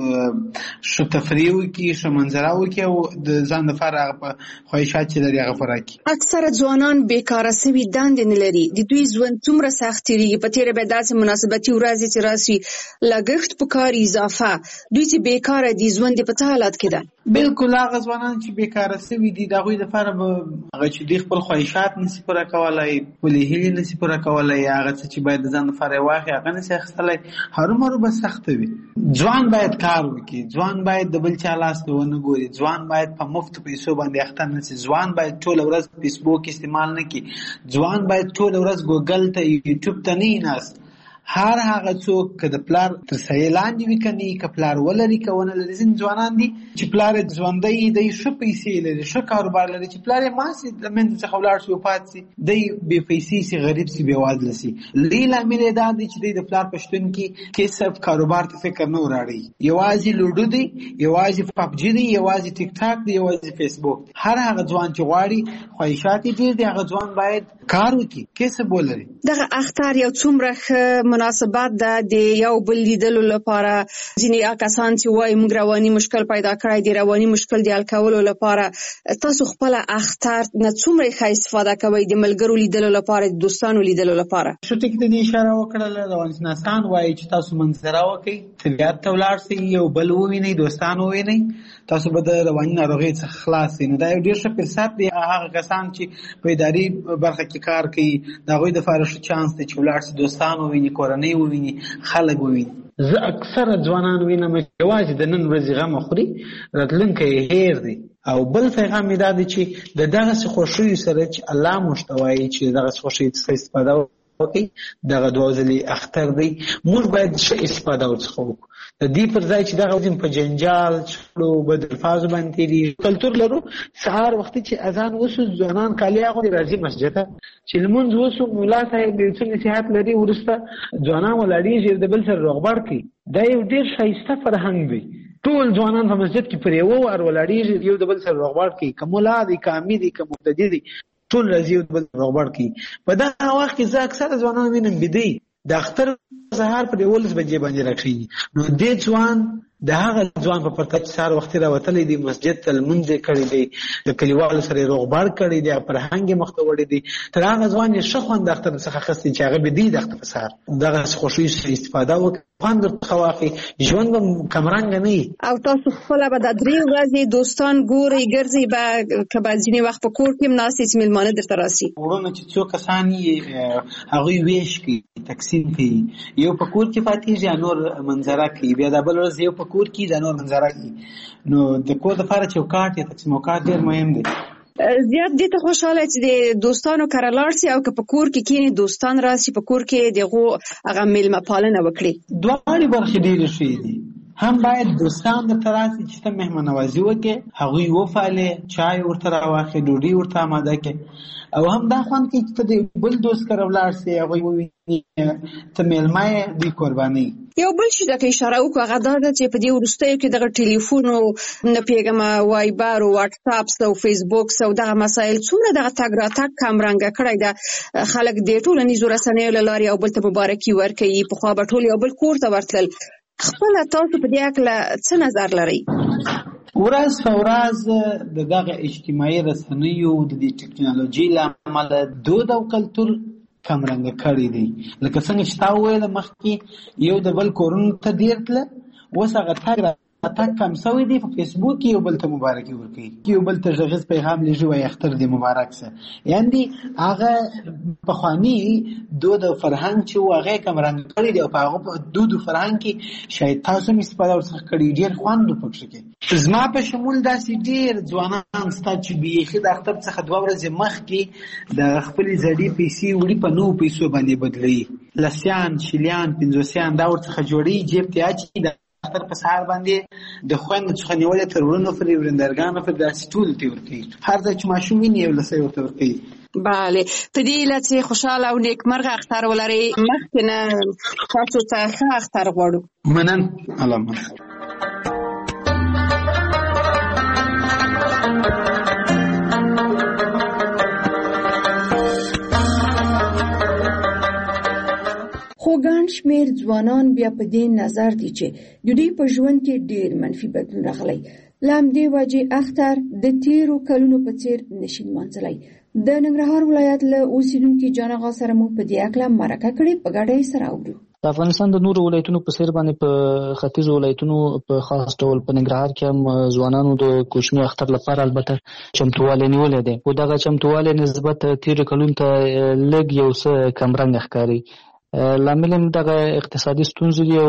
چې ښه تفریح وکړي، ښه منظره وکړي او د ځان لپاره هغه په خواهشات چې لري هغه پوره کړي. اکثره ځوانان بیکاره سوي دندې نه لري. د دوی ژوند څومره سخت تېرېږي. په تېره بیا داسې مناسبتي ورځې چې راشي لګښت په کار اضافه، دوی چې بیکاره دي ژوند یې په څه حالت کې ده؟ بالکل هغه ځوانان چې بیکاره سوي دي د هغوی لپاره به هغه چې دوی خپل خواهشات نشي پوره کولی، خپلې هیلې نشي پوره کولی، هغه څه چې باید د ځان لپاره یې واخلي هغه نشي اخیستلی، هرومرو به سخته وي. ځوان باید کار وکړي، ځوان باید د بل چا لاس ته ونه ګوري، ځوان باید په مفتو پیسو باندې اخته نه شي، ځوان باید ټوله ورځ فیسبوک استعمال نه کړي، ځوان باید ټوله ورځ ګوګل ته یوټیوب ته نه ناست. هر هغه څوک که د پلار تر سایې لاندې وي که نه، که پلار ولري که ونه لري. ځینې ځوانان دي چې پلار یې ژوندی دی، ښه پیسې لري، ښه کاروبار لري، چې پلار یې مړ شي له منځه څخه ولاړ شي وفات شي، دی بې پیسې شي، غریب شي، بېوزله شي. لوی لامل یې دا دی چې دی د پلار په شتون کې کسب کاروبار ته فکر نه وراړي. یوازې لوډو دی، یوازې پبجي دی، یوازې ټیک ټاک دی، یوازې فیسبوک. هر هغه ځوان چې غواړي خواهشات یې ډېر دي، هغه ځوان باید کار وکړي، کسب ولري. دغه اختر یو څومره ښه مناسبت ده د یو بل لیدلو لپاره. ځینې کسان چې وایي موږ رواني مشکل پیدا کړی دی، رواني مشکل د حل کولو لپاره تاسو خپل اختر نه څومره ښه استفاده کوئ د ملګرو لیدلو لپاره، د دوستانو لیدلو لپاره؟ ښه ټکي ته دې اشاره وکړله. روانشناسان وایي چې تاسو منظره وکړئ، طبیعت ته ولاړ شئ، یو بل ووینئ، دوستان ووینئ، تاسو به د رواني ناروغۍ څخه خلاص شئ. نو دا یو ډېر ښه فرصت دی. هغه کسان چې په اداري برخه کې کار کوي د هغوی دپاره ښه چانس دی چې ولاړ شي، دوستان وویني، کورنۍ وویني، خلک وویني. زه اکثره ځوانان وینم چې یوازې د نن ورځې غم خوري، راتلونکی یې هیر دی. او بل پیغام یې دا دی چې د دغسې خوښیو سره چې الله موږ ته وایي چې د دغسې خوښیو څخه استفاده وکړئ، دغه 2 ځلې اختر دی، موږ باید ښه استفاده ورڅخه وکړو. د دې پر ځای چې دغه ځین په جنجال، شخړو، بد الفاظو باندې تېرېږي. کلتور لرو، سهار وختي چې اذان وسو ځوانان کالي اغوندي راځي مسجد ته، چې لمونځ وسو ملا صاحب یو څه نصیحت لري، وروسته ځوانان ولاړېږي د بل سره روغبړ کوي. دا یو ډېر ښایسته فرهنګ دی. ټول ځوانان په مسجد کې پر یوه وار ولاړېږي، یو د بل سره روغبړ کوي، که ملا دی، که امي دی، که مقتدي دی، ټول راځي یو د بل روغبړ کوي. په دغه وخت کې زه اکثره ځوانان وینم بیدي د اختر سهار په 11 بجې باندې راکړي، نو دې ځوان د هغه ځوان په پرتله چې سهار وختي راوتلی دی، مسجد ته لمونځ یې کړی دی، د کلیوالو سره یې روغبړ کړی دی، فرهنګ یې مخته وړی دی، تر هغه ځوان یې ښه خوند د اختر څخه اخیستی چې هغه به دی د اختر په سهار دغسې خوښیو څخه استفاده وکړي، خوند ورڅخه واخلي، ژوند به کمرنګه نه وي. او تاسو خپله به دا 3 ورځې دوستان ګورئ ګرځئ به که به ځینې وخت په کور کې هم ناست یې چې مېلمانه درته راسي؟ وروڼه چې څو کسان یې هغوی ویش کوي، تقسیم کوي، یو په کور کې پاتېږي یا نور منظره کوي، بیا د بل ورځ یو په کور کې دا نور منظره کوي. نو د کور دپاره چوکاټ یا تقسیم اوقات ډېر مهم دی. زیات دې ته خوشحاله چې د دوستانو کره لاړ سي او که په کور کې کېنې دوستان راسي په کور کې دغو هغه میلمه پالنه وکړي؟ دواړې برخې ډېرې ښې دي. هم باید دوستان درته راسي چې ته مهمان نوازي وکړې، هغوی وپالې، چای ورته راواخلې، ډوډۍ ورته اماده کړې، او هم دا خوند کوي چې ته د بل دوست کره ولاړ سې، هغوی وویني ته میلمه یې، دوی قربانۍ. یو بل شي ته اشاره وکړو هغه دا ده چې په دې وروستیو کې دغه ټلیفون او نه پوهېږم وایبر او واټساپ او فیسبوک او دغه مسایل څومره دغه تګ راتګ کمرنګه کړی ده. خلک د ټولنیزو رسنیو له لارې یو بل ته مبارکي ورکوي، پخوا به ټول یو بل کور ته ورتلل. خپله تاسو په دې هکله څه نظر لرئ؟ ورځ په ورځ د دغه اجتماعي رسنیو د دې ټکنالوژي له امله دود او کلتور کمرنګه کړی دی. لکه څنګه چې تا وویله مخکې یو د بل کورونو ته ډېر تله، اوس هغه تګ راتګ کم سوی دی. په فیسبوک کې یو بل ته مبارکي ورکوي، یو بل ته غږیز پیغام لیږي وایي اختر دې مبارک سه. یعنې هغه پخواني دود او فرهنګ چې و هغه یې کمرنګه کړی دی، او په هغه په دود او فرهنګ کې شاید تاسو هم استفاده ورڅخه کړې، ډېر خوند پکښې کوي. زما په شمول داسې ډېر ځوانان سته چې بیخي د اختر څخه 2 ورځې مخکې د خپلې زړې پیسې وړي په نوو پیسو باندې بدلوي، لسیان، شلیان، 50 دا ورڅخه جوړوي، جیب ته اچوي، د اختر په سهار باندې د خویندو څخه نیولې تر وروڼو پورې، ورندرګانو پورې داسې ټولو ته ورکوي. هر ځای چې ماشوم ویني یو لسی ورته ورکوي. بله، په دې هیله چې خوشحاله او نیکمرغه اختر ولرئ. مخکې نه تاسو ته ښه اختر غواړو. منن. الله منن. خو ګڼ شمېر ځوانان بیا په دې نظر دي چې د دوی په ژوند کې ډېر منفي بدلون راغلی. له همدې وجې اختر د تېرو کلونو په څېر نشي لمانځلی. د ننګرهار ولایت له اوسېدونکي جان آغا سره مو په دې هکله مرکه کړې، په ګډه یې سره اورو. د افغانستان د نورو ولایتونو په څېر باندې په ختیځو ولایتونو په خاص ډول په ننګرهار کې هم ځوانانو د کوچني اختر لپاره البته چمتووالی نیولی دی، خو دغه چمتووالی نسبت تېرو کلونو ته لږ یو څه کمرنګه ښکاري. لامل هم دغه اقتصادي ستونزې دي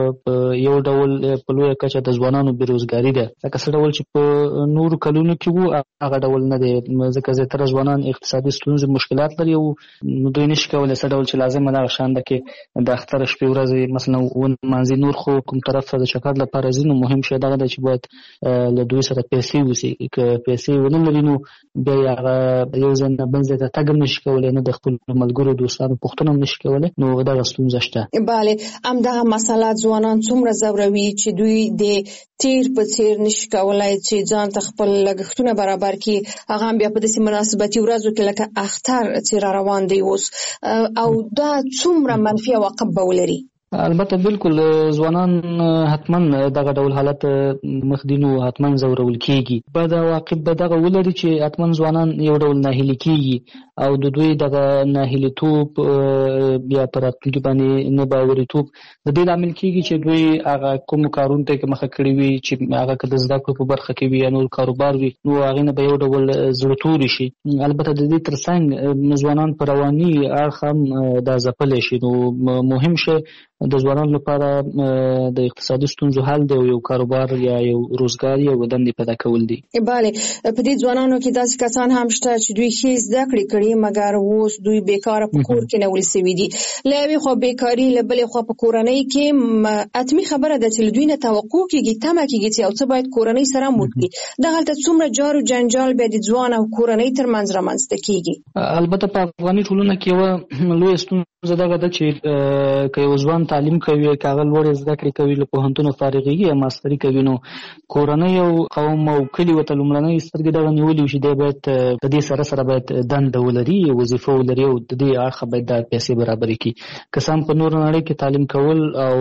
او یو ډول په لویه کچه د ځوانانو بېروزګاري ده. لکه څه ډول چې په نورو کلونو کې وو هغه ډول نه دی، ځکه زیاتره ځوانان اقتصادي ستونزې مشکلات لري او دوی نشي کولی څه ډول چې لازمه دغه شان ده کې د اختر شپې ورځې مثلا ونمانځي. نور خو کوم طرف ته د چکر لپاره ځي، نو مهم شی دغه دی چې باید له دوی سره پیسې اوسي. که پیسې ونه لري نو بیا یې هغه یو ځای نه بل ځای ته تګ هم نشي کولی، نه د خپلو ملګرو دوستانو پوښتنه هم نشي کولی، نو دغه ستونزه شته. بله، همدغه مسله ځوانان څومره ځوروي چې دوی د تیر په څیر نشي کولی چې ځان ته خپل لګښتونه برابر کړي، هغه هم بیا په داسې مناسبتي ورځو کې لکه اختر چې را روان دی اوس، او دا څومره منفي عواقب به ولري. البته بالکل ځوانان حتما دغه ډول حالت مخ دي، نو حتما ځورول کېږي. بد عواقب به دغه ولري چې حتما ځوانان یو ډول ناهیلي کېږي او د دوی دغه ناهیلیتوب بیا په راتلونکي باندې نه باوريتوب د دې لامل کېږي چې دوی هغه کوم کارونو ته مخه کړي وي چې هغه که د زده کړو په برخه کې وي یا نور کاروبار وي، نو هغې نه به یو ډول زړه توري شي. البته د دې تر څنګ ځوانان په رواني اړخ هم دا ځپلی شي. نو مهم شی د ځوانانو لپاره د اقتصادي ستونزو حل دی او یو کاروبار یا یو روزګار یا دندې پیدا کول دي. بله، په دې ځوانانو کې داسې کسان هم شته چې دوی ښې زده کړې کړي مګر اوس دوی بیکاره په کور کې نیول سوي دي. له یوې خوا بیکاري، له بلې خوا په کورنۍ کې حتمي خبره ده چې له دوی نه توقع کېږي، تمه کېږي چې یو څه باید کورنۍ سره هم وکړي. دغلته څومره جار و جنجال بیا د ځوان او کورنۍ ترمنځ رامنځته کېږي. البته په افغاني ټولنه کې یوه لویه ستونزه دغه ده چې که یو ځوان تعلیم کوي کاغل وړ زده کړې کوي له پوهنتون فارغيږي یا ماستری کوي نو کورنۍ او قوم او کلی وته لمړنۍ سترګې دغه نیولې شي د باید د دې سره باید دنده ولري وظیفه ولري او د دې اړخ باید د پیسې برابر کړي کسان په نور نړۍ کې تعلیم کول او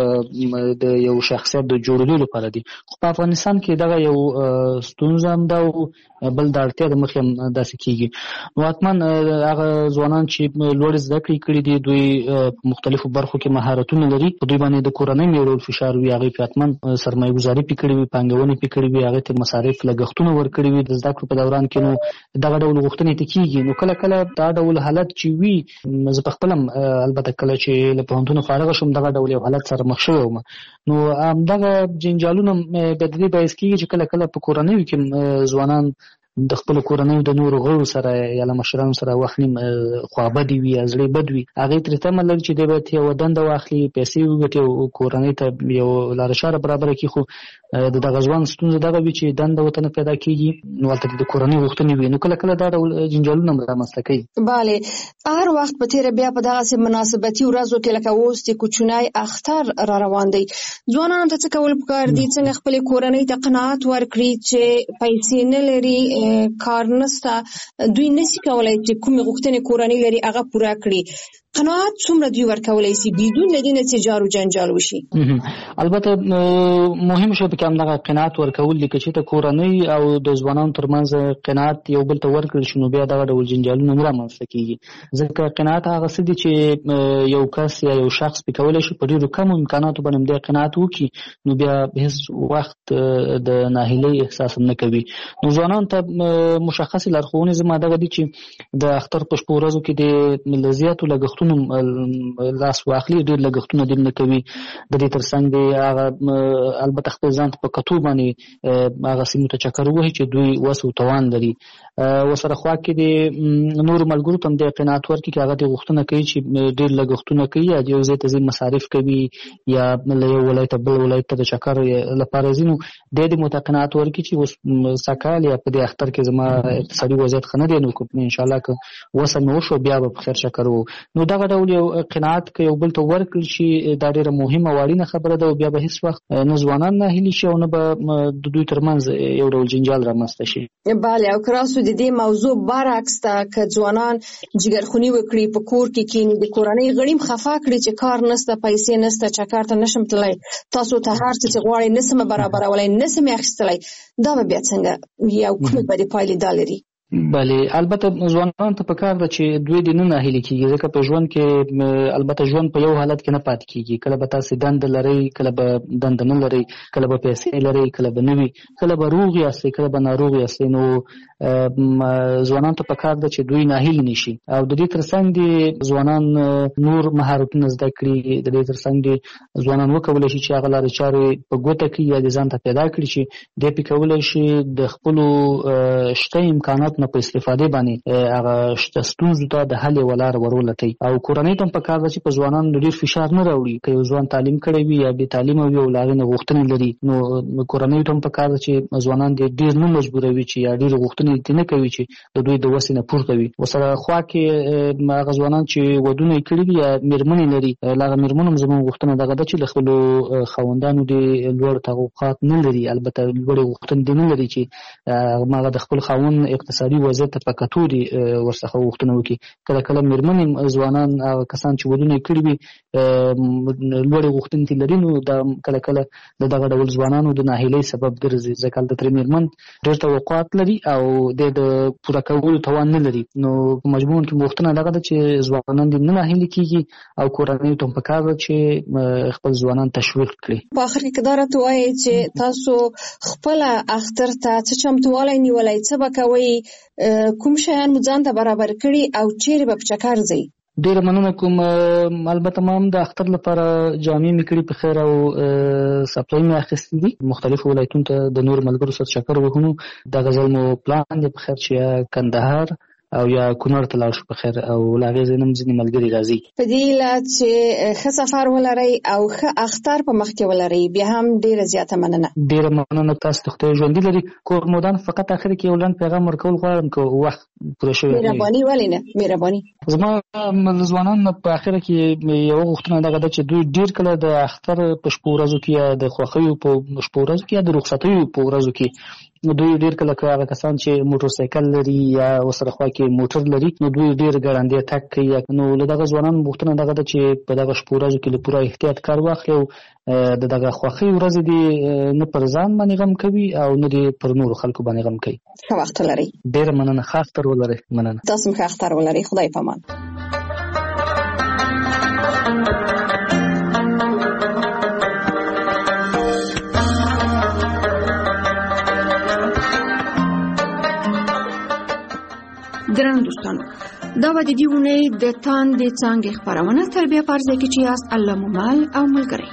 د یو شخصیت د جوړولو لپاره دي خو په افغانستان کې دغه یو ستونزه هم ده بل د اړتیا د مخې هم داسې کېږي نو حتما هغه ځوانان چې لوړې زده کړې کړي دي دوی په مختلفو برخو کې مهارتونه لري په دوی باندې د کورنۍ یو فشار وي هغې پې حتما سرمایه ګزاري پې کړې وي پانګونې پې کړې وي هغې ته مصارف لګښتونه ورکړي وي د زده کړو په دوران کې نو دغه ډول غوښتنې ته کېږي نو کله کله دا ډول حالت چې وي زه په خپله البته کله چې له پوهنتونه فارغه شوم دغه ډول یو حالت سره مخ شوی وم نو همدغه جنجالونه د دې باعث کېږي چې کله کله په کورنیو کې ځوانان د خپل کورنۍ د نورو غړو سره یا له مشرانو سره وخت نیم خوابدي وي یا زړه بد وي هغې ترې تمه لري چې دی باید یوه دنده واخلي پیسې وګټي او کورنۍ ته یو لاره چاره برابره کړي خو د دغه ځوان ستونزه دغه وي چې دنده ورته نه پیدا کېږي نو هلته د کورنۍ غوښتنې وي نو کله کله دا ډول جنجالونه رامنځته کوي بله هر وخت په تېره بیا په دغسې مناسبتي ورځو کې لکه اوس د کوچنی اختر را روان دی ځوانانو ته څه کول پکار دي څنګه خپلې کورنۍ ته قناعت ورکړي چې پیسې نه لري کار نسته دوی نشي کولای چې کومې غوښتنې کورنۍ لري هغه پوره کړي قناعت څومره دوی ورکولی شي بدون له دې نه چې جار و جنجال وشي البته مهم شی پکې همدغه قناعت ورکول دي که چېرته کورنۍ او د ځوانانو ترمنځ قناعت یو بل ته ورکړل شي نو بیا دغه ډول جنجالونه نه رامنځته کېږي ځکه قناعت هغه څه دي چې یو کس یا یو شخص پې کولی شي په ډېرو کمو امکاناتو باندې همدې قناعت وکړي نو بیا هېڅ وخت د ناهیلۍ احساس هم نه کوي نو ځوانانو ته مشخصې لارښوونې زما دغه دي چې د اختر په شپو ورځو کې د زیاتو لګښتونو لاس واخلي ډېر لګښتونه دې نه کوي د دې تر څنګ دی هغه البته خپل ځان ته په کتو باندې هغه سیمو ته چکر ووهي چې دوی وس او توان لري ورسره خوا کې د نورو ملګرو ته هم د قناعت ورکړي چې هغه دې غوښتنه کوي چې ډېر لګښتونه کوي یا د یو ځای ته ځي مصارف کوي یا له یو ولایته بل ولایت ته د چکر لپاره ځي نو دی دې ورته قناعت ورکړي چې اوس سږکال یا په دې اختر کې زما اقتصادي وضعیت ښه نه دی نو انشاءالله که وسه مې وشو بیا به په خیر چکر وو نو دغه ډول یو قناعت که یو بل ته ورکړل شي دا ډېره مهمه او اړینه خبره ده او بیا به هېڅ وخت نه ځوانان ناهیلي شي او نه به د دوی ترمنځ یو ډول جنجال رامنځته شي بله او که راسو د دې موضوع برعکس ته که ځوانان جګرخوني وکړي په کور کې کښېني د کورنۍ غړي هم خفه کړي چې کار نسته پیسې نسته چکر ته نشم تللی تاسو ته هر څه چې غواړئ نسم برابرولی نسم اخیستلی دا به بیا څنګه یو کومې بدې پایلې دا لري بله البته ځوانانو ته پکار ده چې دوی دې نه ناهیلي کېږي ځکه په ژوند کې البته ژوند په یو حالت کې نه پاتې کېږي کله به تاسې دنده لرئ کله به دنده نه لرئ کله به پیسې لرئ کله به نه وي کله به روغ یاستئ کله به ناروغ یاستئ نو ځوانانو ته پکار ده چې دوی ناهیلي نه شي او د دې تر څنګ دې ځوانان نور مهارتونه زده کړي د دې تر څنګ دې ځوانان وکولی شي چې هغه لارې چارې په ګوته کړي یا دې ځان ته پیدا کړي چې دی پې کولی شي د خپلو شته امکاناتو نه په استفادې باندې هغه شته ستونزو ته د حل یوه لاره ورولټوي او کورنۍ ته هم پکار ده چې په ځوانانو ډېر فشار نه راوړي که یو ځوان تعلیم کړی وي یا بې تعلیمه وي او له هغې نه غوښتنې لري نو کورنیو ته هم پکار ده چې ځوانان دې ډېر نه مجبوروي چې یا ډېرې غوښتنې دې نه کوي چې د دوی د وسې نه پورته وي ورسره خوا کې هغه ځوانان چې ودونه یې کړي وي یا مېرمنې لري له هغه مېرمنو هم زموږ غوښتنه دغه ده چې له خپلو خاوندانو دې لوړ توقعات نه لري البته لوړې غوښتنې دې نه لري چې هغه د خپل خاوند اقتصادي وضعیت ته په کتو دې ورڅخه غوښتنه وکړي کله کله مېرمنې ځوانان هغه کسان چې ودونه یې کړي وي لوړې غوښتنې لري نو دا کله کله د دغه ډول ځوانانو د ناهیلۍ سبب ګرځي ځکه هلته ترې مېرمن ډېر توقعات لري او د پوره کولو توان نه لري نو په مجموع کې غوښتنه دغه ده چې ځوانان دې نه ناهیلي کېږي او کورنیو ته هم پکار ده چې خپل ځوانان تشویق کړي په آخر کې دا راته وایي چې تاسو خپله اختر ته څه چمتووالی نیولی څه به کوئ کوم شیان مو ځان ته برابر کړي او چیرې به په چکر ځئ ډېره مننه کوم البته ما هم د اختر لپاره جامې مې کړي په خیر او سپلۍ مې اخیستي دي مختلفو ولایتونو ته د نورو ملګرو سره چکر وهو دغه ځل مو پلان دی په خیر چې کندهار او یا کونړ ته لاړ شو په خیر او لاغې زینم ځینې ملګري راځي په دې لات چې ښه سفر ولرئ او ښه اختر په مخ کې ولرئ بیا هم ډیره زیاته مننه. ډیره مننه تاسو ته خدای ژوندي لري. کورمودان فقط اخر کې یو لنډ پیغام ورکول غواړم که وخت پوره شوی. مهرباني ولې نه مهرباني. زما ځوانان په اخر کې یو غوښتنه دغه ده چې دوی ډیر کله د اختر په شپو ورځو کې یا د خوښیو په شپو ورځو کې یا د رخصتیو په ورځو کې دوی ډیر کله هغه کسان چې موټر سایکل لري یا وسره خوا کې موټر لري نو دوی ډیر ګړندی تګ کوي. نو له دغه ځوانانو غوښتنه دغه ده چې په دغه شپو ورځو کې له پوره احتیاط کار واخلي او دغه خوښي ورځې دي نه پر ځان باندې غم کوي او نه دي پر نورو خلکو باندې غم کوي. ښه وخت لرئ. ډیر مننه. ښه اختر ولرئ. مننه. تاسو هم ښه اختر ولرئ. خدای پامان. ګران دوستانو دا و د دې اونۍ د تاندې څانګې خپرونه تر بیا په ارزه کې چې یاست الله مو مال او ملګری.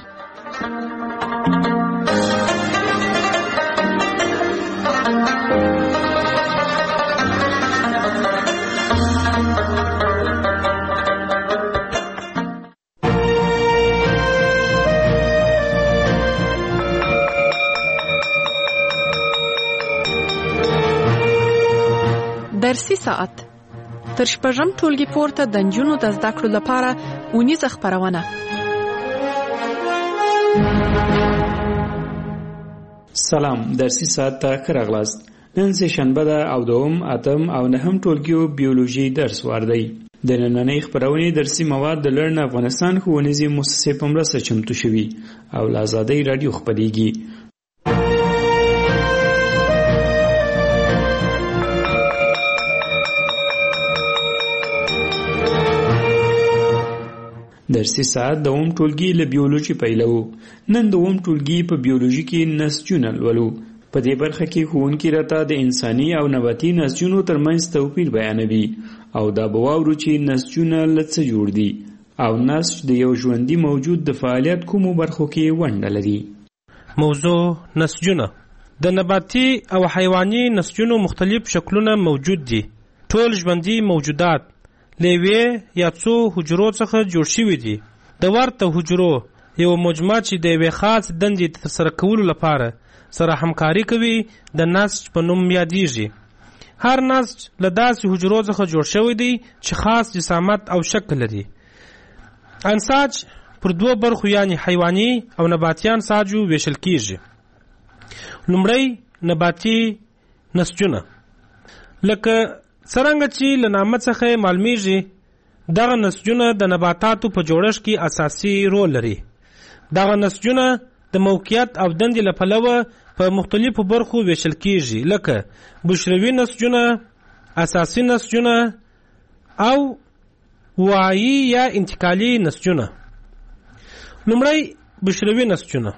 درسي ساعت تر شپږم ټولګي پورته د نجونو د زده کړو لپاره اونیزه خپرونه. سلام، درسي ساعت ته ښه راغلاست. نن سه شنبه ده او دوم اتم او نهم ټولګیو بیولوژي درس واردی. د نننۍ خپرونې درسي مواد د لرن افغانستان ښوونیزې مؤسسې په مرسته چمتو شوي او له آزادۍ رادیو خپرېږي. درسي ساعت د اوم ټولګي له بیولوژي پیلو. نن د اوم ټولګي په بیولوژي کې نسجونه لولو. په دې برخه کې ښوونکي راته د انساني او نباتي نسجونو ترمنځ توپیر بیانوي او دا به واورو چې نسجونه له څه جوړ دي او نسج د یو ژوندي موجود د فعالیت کومو برخو کې ونډه لري. موضوع نسجونه. د نباتي او حیواني نسجونو مختلف شکلونه موجود دي. ټول ژوندي موجودات لیوی یا څو حجرو څخه جوړ شوي دي. د ورته حجرو یو مجموعه چې د یوې خاص دندې ترسره کولو لپاره سره همکاري کوي د نسج په نوم یادیږي. هر نسج له داسې حجرو څخه جوړ شوی دی چې خاص جسامت او شکل لري. انساج پر دوه برخو یعنی حیواني او نباتي انساجو ویشل کیږي. لومړی نباتي نسجونه. لکه څرنګه چې له نامه څخه معلومیږي دغه نسجونه د نباتاتو په جوړښت کې اساسي رول لري. دغه نسجونه د موقعیت او دندې له پلوه په مختلفو برخو ویشل کیږي لکه بشروي نسجونه، اساسي نسجونه او وعي یا انتقالي نسجونه. لومړی بشروي نسجونه.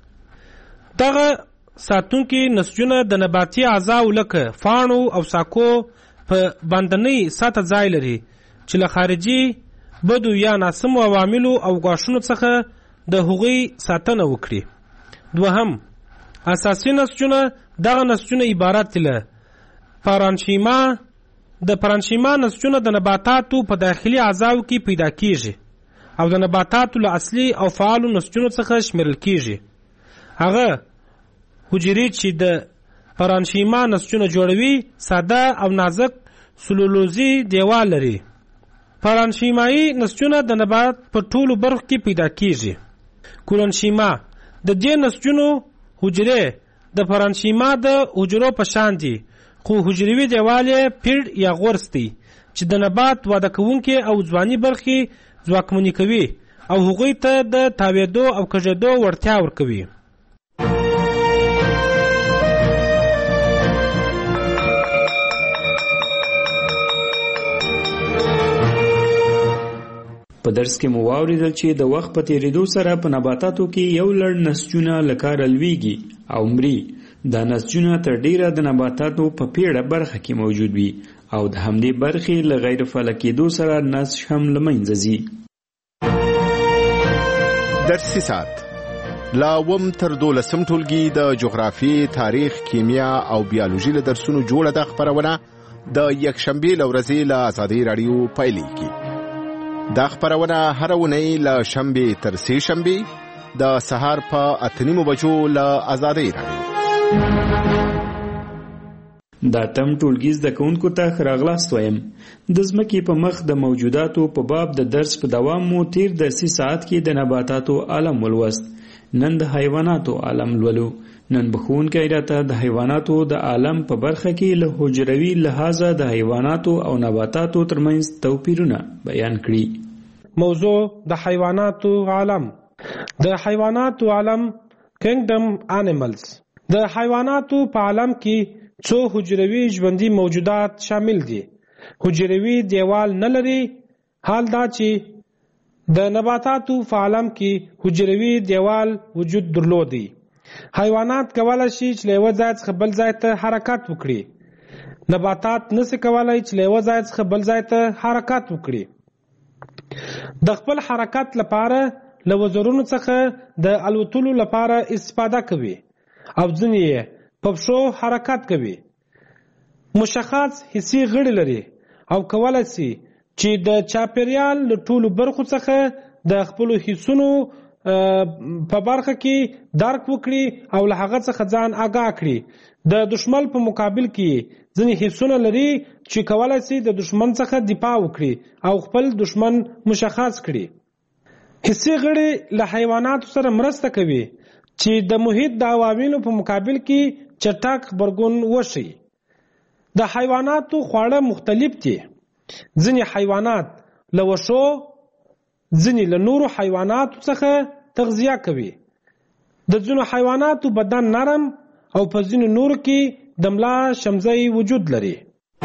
دغه ساتونکي نسجونه د نباتي اعضاو لکه فاڼو او ساکو په باندنۍ سطح ځای لري چې له خارجي بدو یا ناسمو عواملو او ګواښونو څخه د هغوی ساتنه وکړي. دوهم اساسي نسجونه. دغه نسجونه عبارت له پارانشیما. د پارانشیما نسجونه د نباتاتو په داخلي اعضاو کې پیدا کیږي او د نباتاتو له اصلي او فعالو نسجونو څخه شمیرل کیږي. هغه حجرې چې د پارانشیما نسجونه جوړوي ساده او نازک سلولوزي دیوال لري. پارانشیمایي نسجونه د نبات په ټولو برخو کې پیدا کیږي. کولنشیما. د دې نسجونو حجرې د پارانشیما د حجرو په شان دي خو حجروي دیوال یې پیړ یا غورس دی چې د نبات واده کوونکې او ځواني برخې ځواکمنې کوي او هغوی ته د تاوېدو او کږېدو وړتیا ورکوي. په درس کې مو واوریدل چې د وخت په تیریدو سره په نباتاتو کې یو لړ نسجونه له کاره لویږي او مري. دا نسجونه تر ډیره د نباتاتو په پیړه برخه کې موجود وي او د همدې برخې له غیر فعال کېدو سره نسج هم له منځه ځي. درسي ساعت لا وم تر 12 ټولګي د جغرافي، تاریخ، کیمیا او بیولوژي له درسونو جوړه د خبرونه د یکشنبه لورځي له آزادي رادیو پایلیږي. دا خبرونه هر ونی له شنبه تر سه شنبه د سهار په 8:30 بجو له آزادي رادیو. دا تم ټولګیز د کونکو ته خراغلاست وایم. د ځمکې په مخ د موجوداتو په باب د درس په دوام مو تیر درسي ساعت کې د نباتاتو عالم ولوست. نن د حیواناتو عالم لولو. نن بخونکی راته د حیواناتو د عالم په برخه کې له حجروي لحاظه د حیواناتو او نباتاتو ترمنځ توپیرونه بیان کړي. موضوع د حیواناتو عالم. د حیواناتو عالم کینګډم انیملز. د حیواناتو په عالم کې څو حجروي ژوندي موجودات شامل دي. حجروي دیوال نه لري. حال دا چې د نباتاتو په عالم کې حجروي دیوال وجود درلودي. حیوانات کولای شي چې له یو ځای څخه بل ځای ته حرکت وکړي. نباتات نشي کولای چې له یو ځای څخه بل ځای ته حرکت وکړي. د خپل حرکت لپاره له وزرونو څخه د الوتلو لپاره استفاده کوي او ځینې په پښو حرکت کوي. مشخص حسي غړي لري او کولای شي چې د چاپیریال له ټولو برخو څخه د خپل حسونو په برخه کې درک وکړي او له هغه څخه ځان آگاه کړي. د دشمن په مقابل کې ځینې حسونه لري چې کولای شي د دشمن څخه دفاع وکړي او خپل دشمن مشخص کړي. حسي غړي له حیواناتو سره مرسته کوي چې د محیط د عواملو په مقابل کې چټک غبرګون وشي. د حیواناتو خواړه مختلف دي. ځینې حیوانات له وښو، ځینې له نورو حیواناتو څخه تغذیه کوي. د ځینو حیواناتو بدن نرم او په ځینو نورو کې د ملا شمزۍ وجود لري.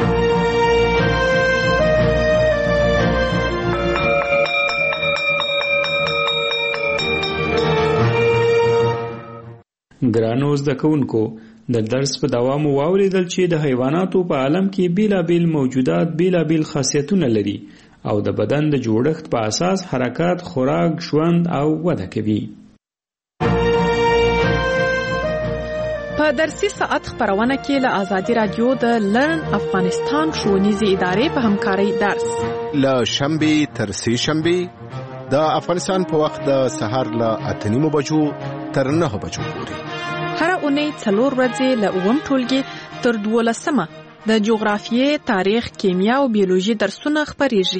ګرانو زده کوونکو، د درس په دوام واوریدل چې د حیواناتو په عالم کې بیلابیل موجودات بیلابیل خاصیتونه لري او د بدن د جوړښت په اساس حرکات، خوراک، ژوند او وده کوي. په درسي ساعت خبرونه کې له آزادي رادیو د لرن افغانستان ښوونیزې ادارې په همکارۍ درس له شنبه تر سه شنبه د افغانستان په وخت د سهار له 8:30 بجو تر 9 بجو پورې. هر اونۍ 4 ورځې له 9 ټولګي تر 12 د جغرافیې، تاریخ، کیمیا او بیولوژي درسونه خبرېږي.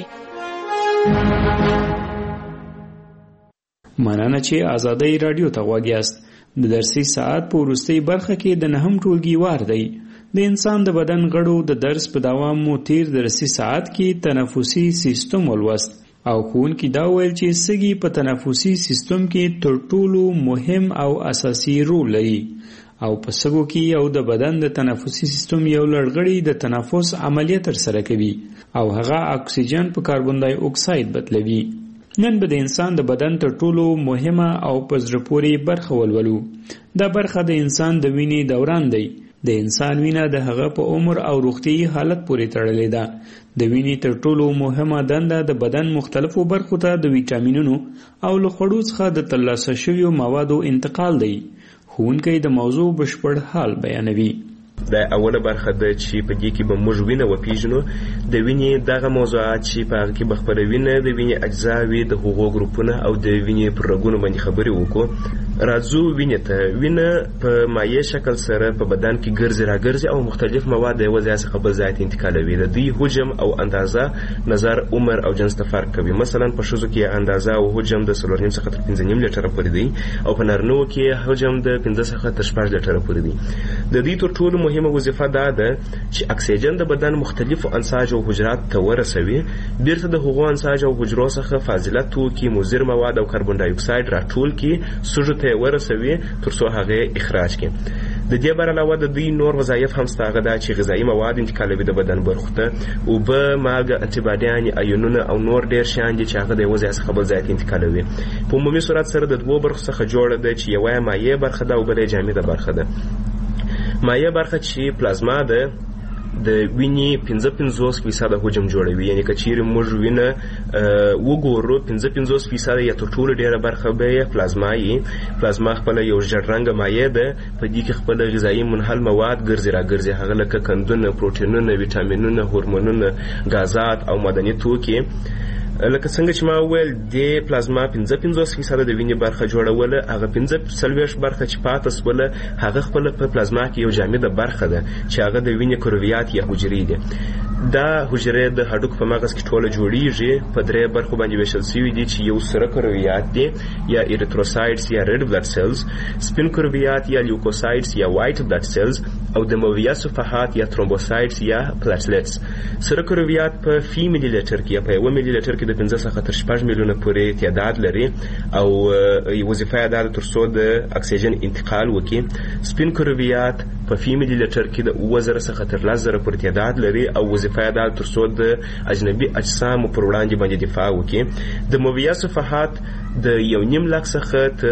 مننه چې آزادۍ رادیو ته غوږ یاست. د درسي ساعت په وروستۍ برخه کې د 9 ټولګي وار دی. د انسان د بدن غړو د درس په دوام مو تیر درسي ساعت کې تنفسي سیستم ولوست او ښوونکي دا ویل چې سږي په تنفسي سیستم کې تر ټولو مهم او اساسي رول لري او په سږو کې یو د بدن د تنفسي سیستم یو لړغړی د تنفس عملیه ترسره کوي او هغه اکسیجن په کاربن ډای اکساید بدلوي. نن به د انسان د بدن تر ټولو مهمه او په زړه پورې برخه ولولو. دا برخه د انسان د وینې دوران دی. د انسان وینه د هغه په عمر او روغتیايي حالت پورې تړلې ده. د وینې تر ټولو مهمه دنده د بدن مختلفو برخو ته د ویټامینونو او له خوړو څخه د ترلاسه شویو موادو انتقال دی. ښوونکی د موضوع بشپړ حال بیانوي. دا اوله برخه ده چې په دې کې به موږ وینه وپیژنو. د وینې دغه موضوعات چې په هغه کې به خپروینه د وینې اجزاوي، د هغو ګروپونه او د وینې پر رګونو باندې خبرې وکړو. راځو وینې ته. وینه په مایع شکل سره په بدن کې ګرځي راګرځي او مختلف مواد د یو ځای څخه بل ځای ته انتقالوي. د دوی حجم او اندازه نظر عمر او جنس ته فرق کوي. مثلا په ښځو کې اندازه او حجم د 4.5 څخه تر 5.5 لیټره پورې دی او په نارینه‌وو کې حجم د 5 څخه تر 6 لیټره پورې دی. د دې تر ټولو مهمه وظیفه دا ده چې اکسیجن د بدن مختلفو انساج او حجرات ته ورسوي. بیرته د هغو انساج او حجرو څخه فاضله توکي، مضر مواد او کاربن ډای اکساید راټول کړي، سږو ته ورسوي تر څو هغه اخراج کړي. د دې بر علاوه د دوی نور وظایف هم شته، هغه دا چې غذایي مواد انتقالوي د بدن برخو ته، اوبه، مالګه، انټيباډیان، ایونونه او نور ډیر شیان دي چې هغه د یو ځای څخه بل ځای ته انتقالوي. په عمومي صورت سره د دوه برخو څخه جوړه ده چې یوه مایع برخه ده او بله جامده برخه ده. مایع برخه چې پلازما ده د وینې 55% حجم جوړوي. یعنی که چیرې موږ وینه وګورو 55% یا تر ټولو ډیره برخه به پلازما یي. پلازما خپل یو ژړ رنګه مایع ده، په دې کې خپل غذایي منحل مواد ګرځي راګرځي، هغه لکه کندونه، پروتینونه، ویټامینونه، هورمونونه، غازات او معدني توکي. لکه څنګه چې ما وویل د پلازما 55% د وینې برخه جوړوله، هغه 45 برخه چې پاتې سوله هغه خپل په پلازما کې یو جامده برخه ده چې هغه د وینې کرویات یا حجرې دي. دا حجرې د هډوکو په مغز کې ټوله جوړیږي، په 3 برخو باندې ویشل شوي دي چې یو سره کرویات دي یا ایریتروسایټس یا ریډ بلډ سیلز، سپین کرویات یا لیوکوسایټس یا وایټ بلډ سیلز، او دمویه صفحات یا ترومبوسایټس یا پلاټلیټس. سره کرویات په فی ملي لیټر کې یا په 1 ملي لیټر کې د 5 څخه تر 6 میلیونه پورې تعداد لري او وظیفه یې ده ترڅو د اکسیجن انتقال وکړي. سپین کرویات په فی ملي لیټر کې د 1000 څخه تر 10000 پورې تعداد لري او وظیفه یې ده ترڅو د اجنبي اجسامو پر وړاندې باندې دفاع وکړي. دمویه صفحات د 1.5 لک څخه تر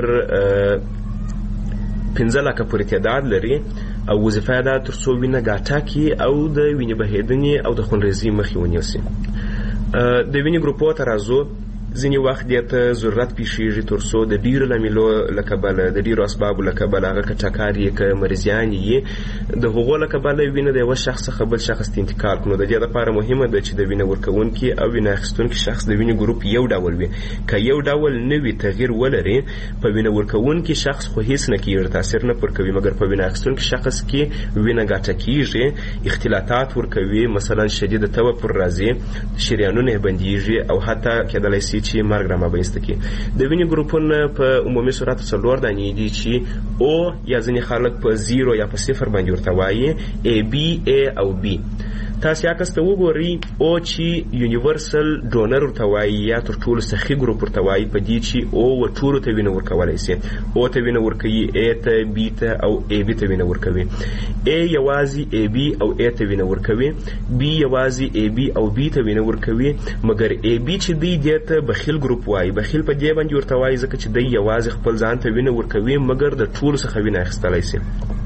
15 لک پورې تعداد لري او وظیفه یې ده ترڅو وینه ګاټه کړي او د وینې بهیدنې او د خونریزۍ مخې ونیسي. د وینې ګروپو ته راځو. ځینې وخت دې ته ضرورت پیښیږي ترڅو د ډیرو لاملو له کبله د ډیرو اسبابو له کبله هغه که ټکر یې که مریضیان یې د هغو له کبله وینه د یوه شخص څخه بل شخص ته انتقال کړو. د دې لپاره مهمه ده چې د وینه ورکوونکي او وینه اخیستونکي شخص د وینې ګروپ یو ډول وي. که یو ډول نه وي تغییر ولري، په وینه ورکوونکي شخص خو هیڅ نه کیږي، تاثیر نه پر کوي، مګر په وینه اخیستونکي شخص کې وینه ګاټه کیږي، اختلاطات ورکوي، مثلا شدید توپر راځي، شریانونه بندیږي او حتی کېدلی شي چې مرګ رامنځته کی. د وینې ګروپونه په عمومي صورت 4 دانې دي چې او یا ځینې خلک په 0 یا په 0 باندې ورته وایي، A B A او B. تاسو عکس ته وګورئ او چې یونیورسل ډونر ورته وایي یا تر ټولو سخي ګروپ ورته وایي، په دې چې او ټولو ته وینه ورکولی شي. او ته وینه ورکوي، A ته، B ته او AB ته وینه ورکوي. A یوازې AB او A ته وینه ورکوي، B یوازې AB او B ته وینه ورکوي، مګر AB چې دی دې ته بخیل ګروپ وایي. بخیل په دې باندې ورته وایي ځکه چې دی یوازې خپل ځان ته وینه ورکوي، مګر د ټولو څخه وینه اخیستلی شي.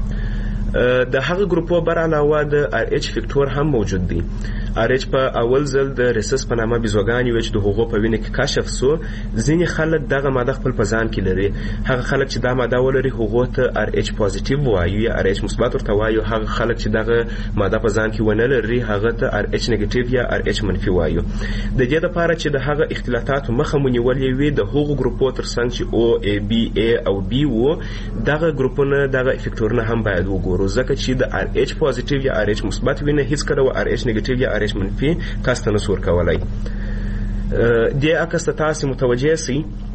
د هغه ګروپو بر علاوه د RH فیکټور هم موجود دی. RH په اول ځل د ریسس په نامه بیزوګانې وې چې د هغو په وینه کې کشف سو. ځینې خلک دغه ماده خپل په ځان کې لري. هغه خلک چې دا ماده ولري هغو ته RH پوزیټیو وایي یا RH مثبت ورته وایي. هغه خلک چې دغه ماده په ځان کې ونه لري هغه ته RH نیگیټیو یا RH منفي وایي. د دې لپاره چې د هغه اختلاطاتو مخه مو نیولې وي د هغو ګروپو ترڅنګ چې O A B A او B وو، دغه ګروپونه دغه فیکټورونه هم باید وګورو، ځکه چې د RH پوزیټیو یا RH مثبت وینه هیڅ کله RH نیگیټیو یا RH منفي تاسو ته نشو ورکولای. دې عکس ته تاسو متوجه سئ.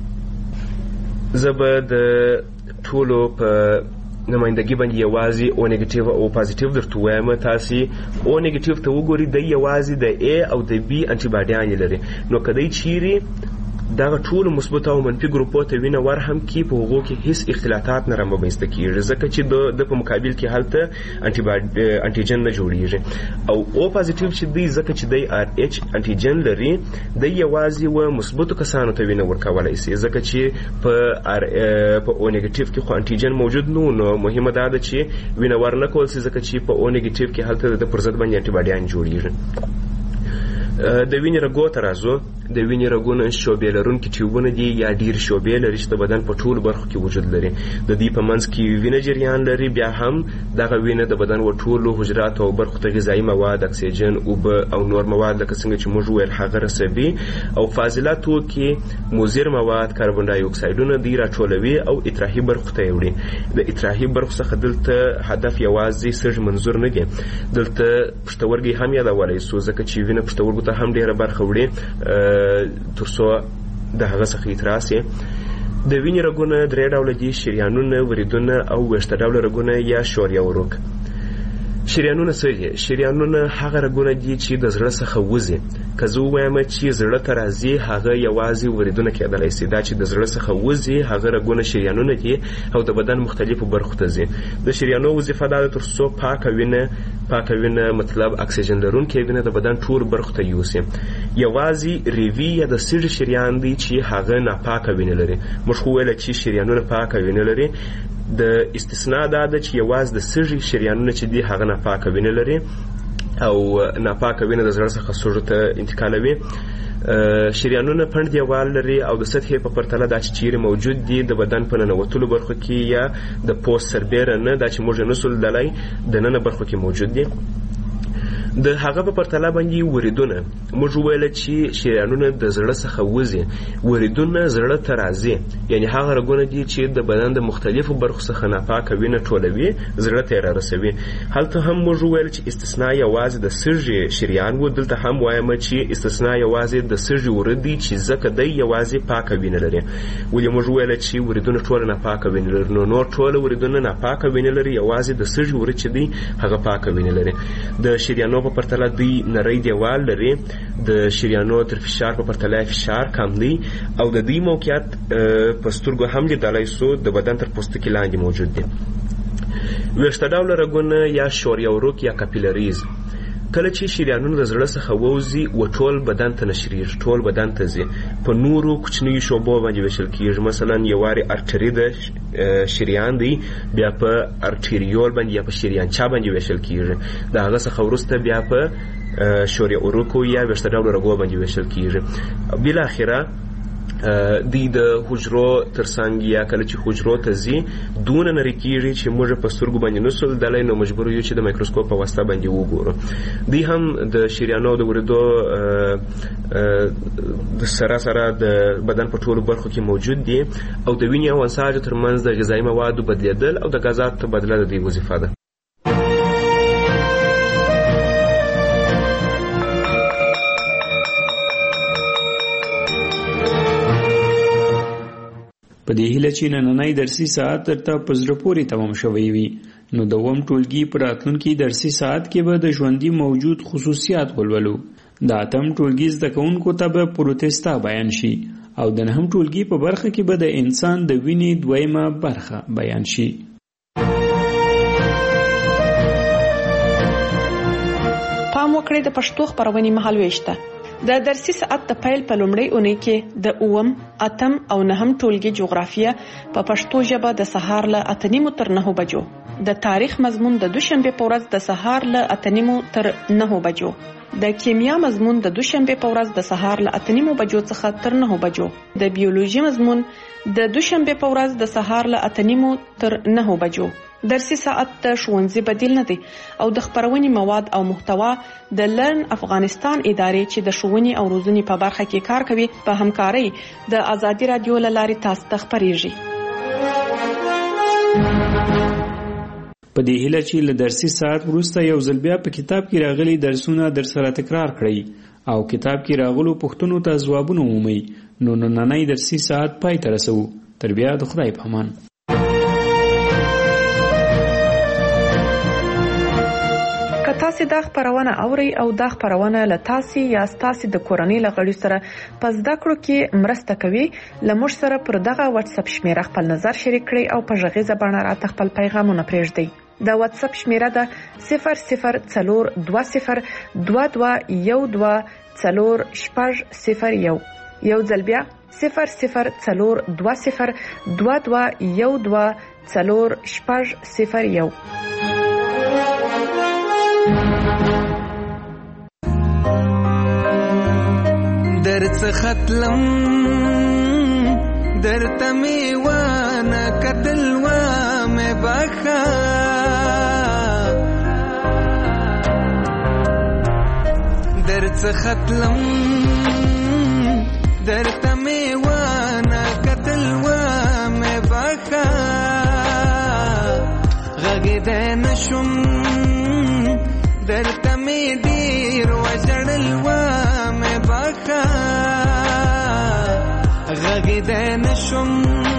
زه به د ټولو په نمایندګي باندې یوازې او نیگیټیو او پوزیټیو درته وایم. تاسو او نیگیټیو ته وګورئ، د یوازې د A او د B انټي باډیان لري. نو کدی چیرې دغه ټول مثبت او منفي ګروپو ته وینه ورهم کې په هغو کې هیڅ اختلاطات نه رامنځته کیږي، ځکه چې د په مقابل کې هلته انټیجن نه جوړیږي. او پوزیټیو چې دی ځکه چې دی RH انټیجن لري، د یوازې و مثبتو کسانو ته وینه ورکولای شي، ځکه چې په او نیگیټیو کې خو انټیجن موجود نو مهمه ده چې وینه ورنکول شي، ځکه چې په او نیگیټیو کې هلته د پر ضد باندې انټي باډیان جوړیږي. د وینې رګو ته راځو. د وینې رګونه شعبې لرونکي ټیوبونه دي یا ډیر شعبې لري چې د بدن په ټولو برخو کې وجود لري. د دې په منځ کې وینه جریان لري. بیا هم دغه وینه د بدن و ټولو حجراتو او برخو ته غذایي مواد، اکسیجن، اوبه او نور مواد لکه څنګه چې موږ ویل هغه رسوي، او فاضله توکي، مضر مواد، کاربن ډای اکسایډونه دی راټولوي او اطراحي برخو ته وړي. د اطراحي برخو څخه دلته هدف یوازې سږ منظور نه دی، دلته پښتورګي هم یادولی سو، ځکه چې وینه پښتورګو ته هم ډیره برخه وړي ترڅو د هغه څخه اعتراض یې. د وینې رګونه 3 ډوله دي: شریانونه، وریدونه او ویښته ډوله رګونه یا شوریه ورګ. شریانونه څه دي؟ شریانونه هغه رګونه دي چې د زړه څخه وځي. که زه ووایم چې زړه ته راځي هغه یوازې وریدونه کېدلی شي. دا چې د زړه څخه وځي هغه رګونه شریانونه دي او د بدن مختلفو برخو ته ځي. د شریانو وظیفه دا ده ترڅو پاکه وینه مطلب اکسیجن لرونکې وینه د بدن ټول برخو ته یوسي. یوازې ریوي یا د سږي شریان دی چې هغه ناپاکه وینه لري. موږ خو ویل چې شریانونه پاکه وینه لري. د استثناء دا ده چې یوازې د سږي شریانونه چې دي هغه ناپاکه وینه لري. او ناپاکه وینه د زړه څخه سږو ته انتقالوي. شریانونه پڼد دیوال لري او د سطحې په پرتله دا چې چیرې موجود دي د بدن په ننوتلو برخو کې یا د پوست سربیره نه، دا چې موږ نسو لیدلی د ننه برخو کې موجود دي. د هغه په پرتله باندې وریدونه موږ ویل چې شریانونه د زړه څخه وځي، وریدونه زړه ته راځي، یعنی هغه رګونه دي چې د بدن د مختلفو برخو څخه ناپاکه وینه ټولوي زړه ته را رسوي. هلته هم موږ ویل چې استثناء یوازې د سږي شریان و، دلته هم وایم چې استثناء یوازې د سږي ورید دي چې ځکه دی یوازې پاکه وینه لري. ولې موږ ویل چې وریدونه ټول ناپاکه وینه لري؟ نو نور ټول وریدونه ناپاکه وینه لري، یوازې د سږي ورید چې دی هغه پاکه وینه لري. د شریانو په پرتله دوی نری دیوال لري، د شریانو تر فشار په پرتله فشار کم دی او د دوی موقعیت په سترګو هم لیدلی سو د بدن تر پوستکي لاندې موجود دی. ویښته ډوله رګونه یا شوریه وروک یا کاپیلریز کله چې شریانونه د زړه څخه ووځي و ټول بدن ته نشریږي، ټول بدن ته ځي، په نورو کوچنیو شعبو باندې ویشل کیږي. مثلا یو وارې ارټري د شریان دی، بیا په ارټریول باندې یا په شریانچا باندې ویشل کیږي، د هغه څخه وروسته بیا په شوریه وروکو یا ویښته ډوله رګو باندې ویشل کیږي. بالاخره دی د حجرو ترڅنګ یا کله چې حجرو ته ځي دونه نری کیږي چې موږ په سترګو باندې نسو لیدلی، نو مجبور یو چې د مایکروسکوپ په واسطه باندې وګورو. دی هم د شریانو د وریدو د سره د بدن په ټولو برخو کې موجود دي او د وینې او انساجو ترمنځ د غذایي موادو بدلیدل او د غازاتو تبادله د دوی وظیفه ده. په دې هیله چې نننی درسي ساعت درته په زړه پورې تمام شوی وي، نو د اووم ټولګي په راتلونکي درسي ساعت کې به د ژوندي موجود خصوصیات ولولو. د اتم ټولګي زده کوونکو ته به پروتستا بیان شي او د نهم ټولګي په برخه کې به د انسان د وینې دویمه برخه بیان شي. پام وکړئ د پښتو خبرونې مهالويشته. د درسي ساعت د پیل په لومړۍ اونۍ کې د اووم، اتم او نهم ټولګي جغرافیه په پښتو ژبه د سهار له 8:30 تر 9 بجو، د تاریخ مضمون د دوشنبه په ورځ د سهار له 8:30 تر 9 بجو، د کیمیا مضمون د دوشنبه په ورځ د سهار له 8:30 بجو څخه تر 9 بجو، د بیولوژي مضمون د دوشنبه په ورځ د سهار له 8:30 تر 9 بجو. درسي ساعت د ښوونځي بدیل نه دی او د خبرونې مواد او محتوا د لرن افغانستان ادارې چې د ښوونې او روزنې په برخه کې کار کوي په همکارۍ د آزادي رادیو له لارې تاسو ته خبرېږي. په دې هیله چې له درسي ساعت وروسته یو ځل بیا په کتاب کې راغلي درسونه در سره تکرار کړئ او کتاب کې راغلو پوښتنو ته ځوابونه ومومئ، نو نننی درسي ساعت پای ته رسوو. تر بیا د خدای په امان. تاسو دا خبرونه اوري او دا خبرونه له تاسو یا تاسو د کورنۍ لغړي سره پس د کړو کې مرسته کوي. لمر سره پر دغه واتس اپ شمیره خپل نظر شریک کړئ او په ژغې زبانه راته خپل پیغامونه پرېږدئ. د واتس اپ شمیره ده 004212124001. یو ځل بیا 004212124001. درڅ ختلم درته میوانه قتل و مې بخا درڅ ختلم درته میوانه قتل و مې بخا غږ نشم درته می ډیر وژړل و مې بخا غږ نشم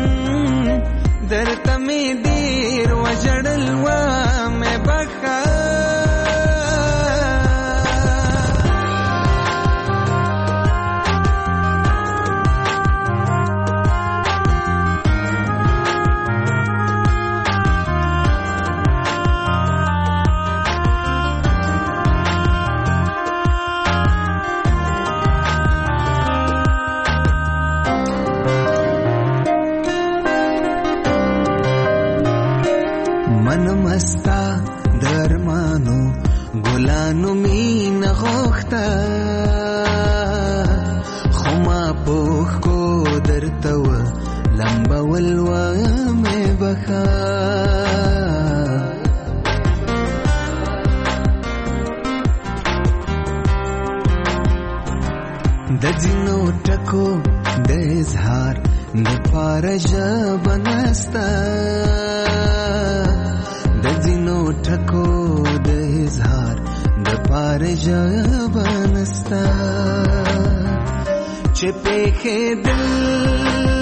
درته می ډیر وژړل و مې بخا ګلانو مینه غوښته خو ما پوښ کو درته و لمبول و مې بخا د ځینو ټکو د اظهار د پاره ژبه نسته د ځینو ټکو د اظهار د پاره ژبه نسته چې پېښې دل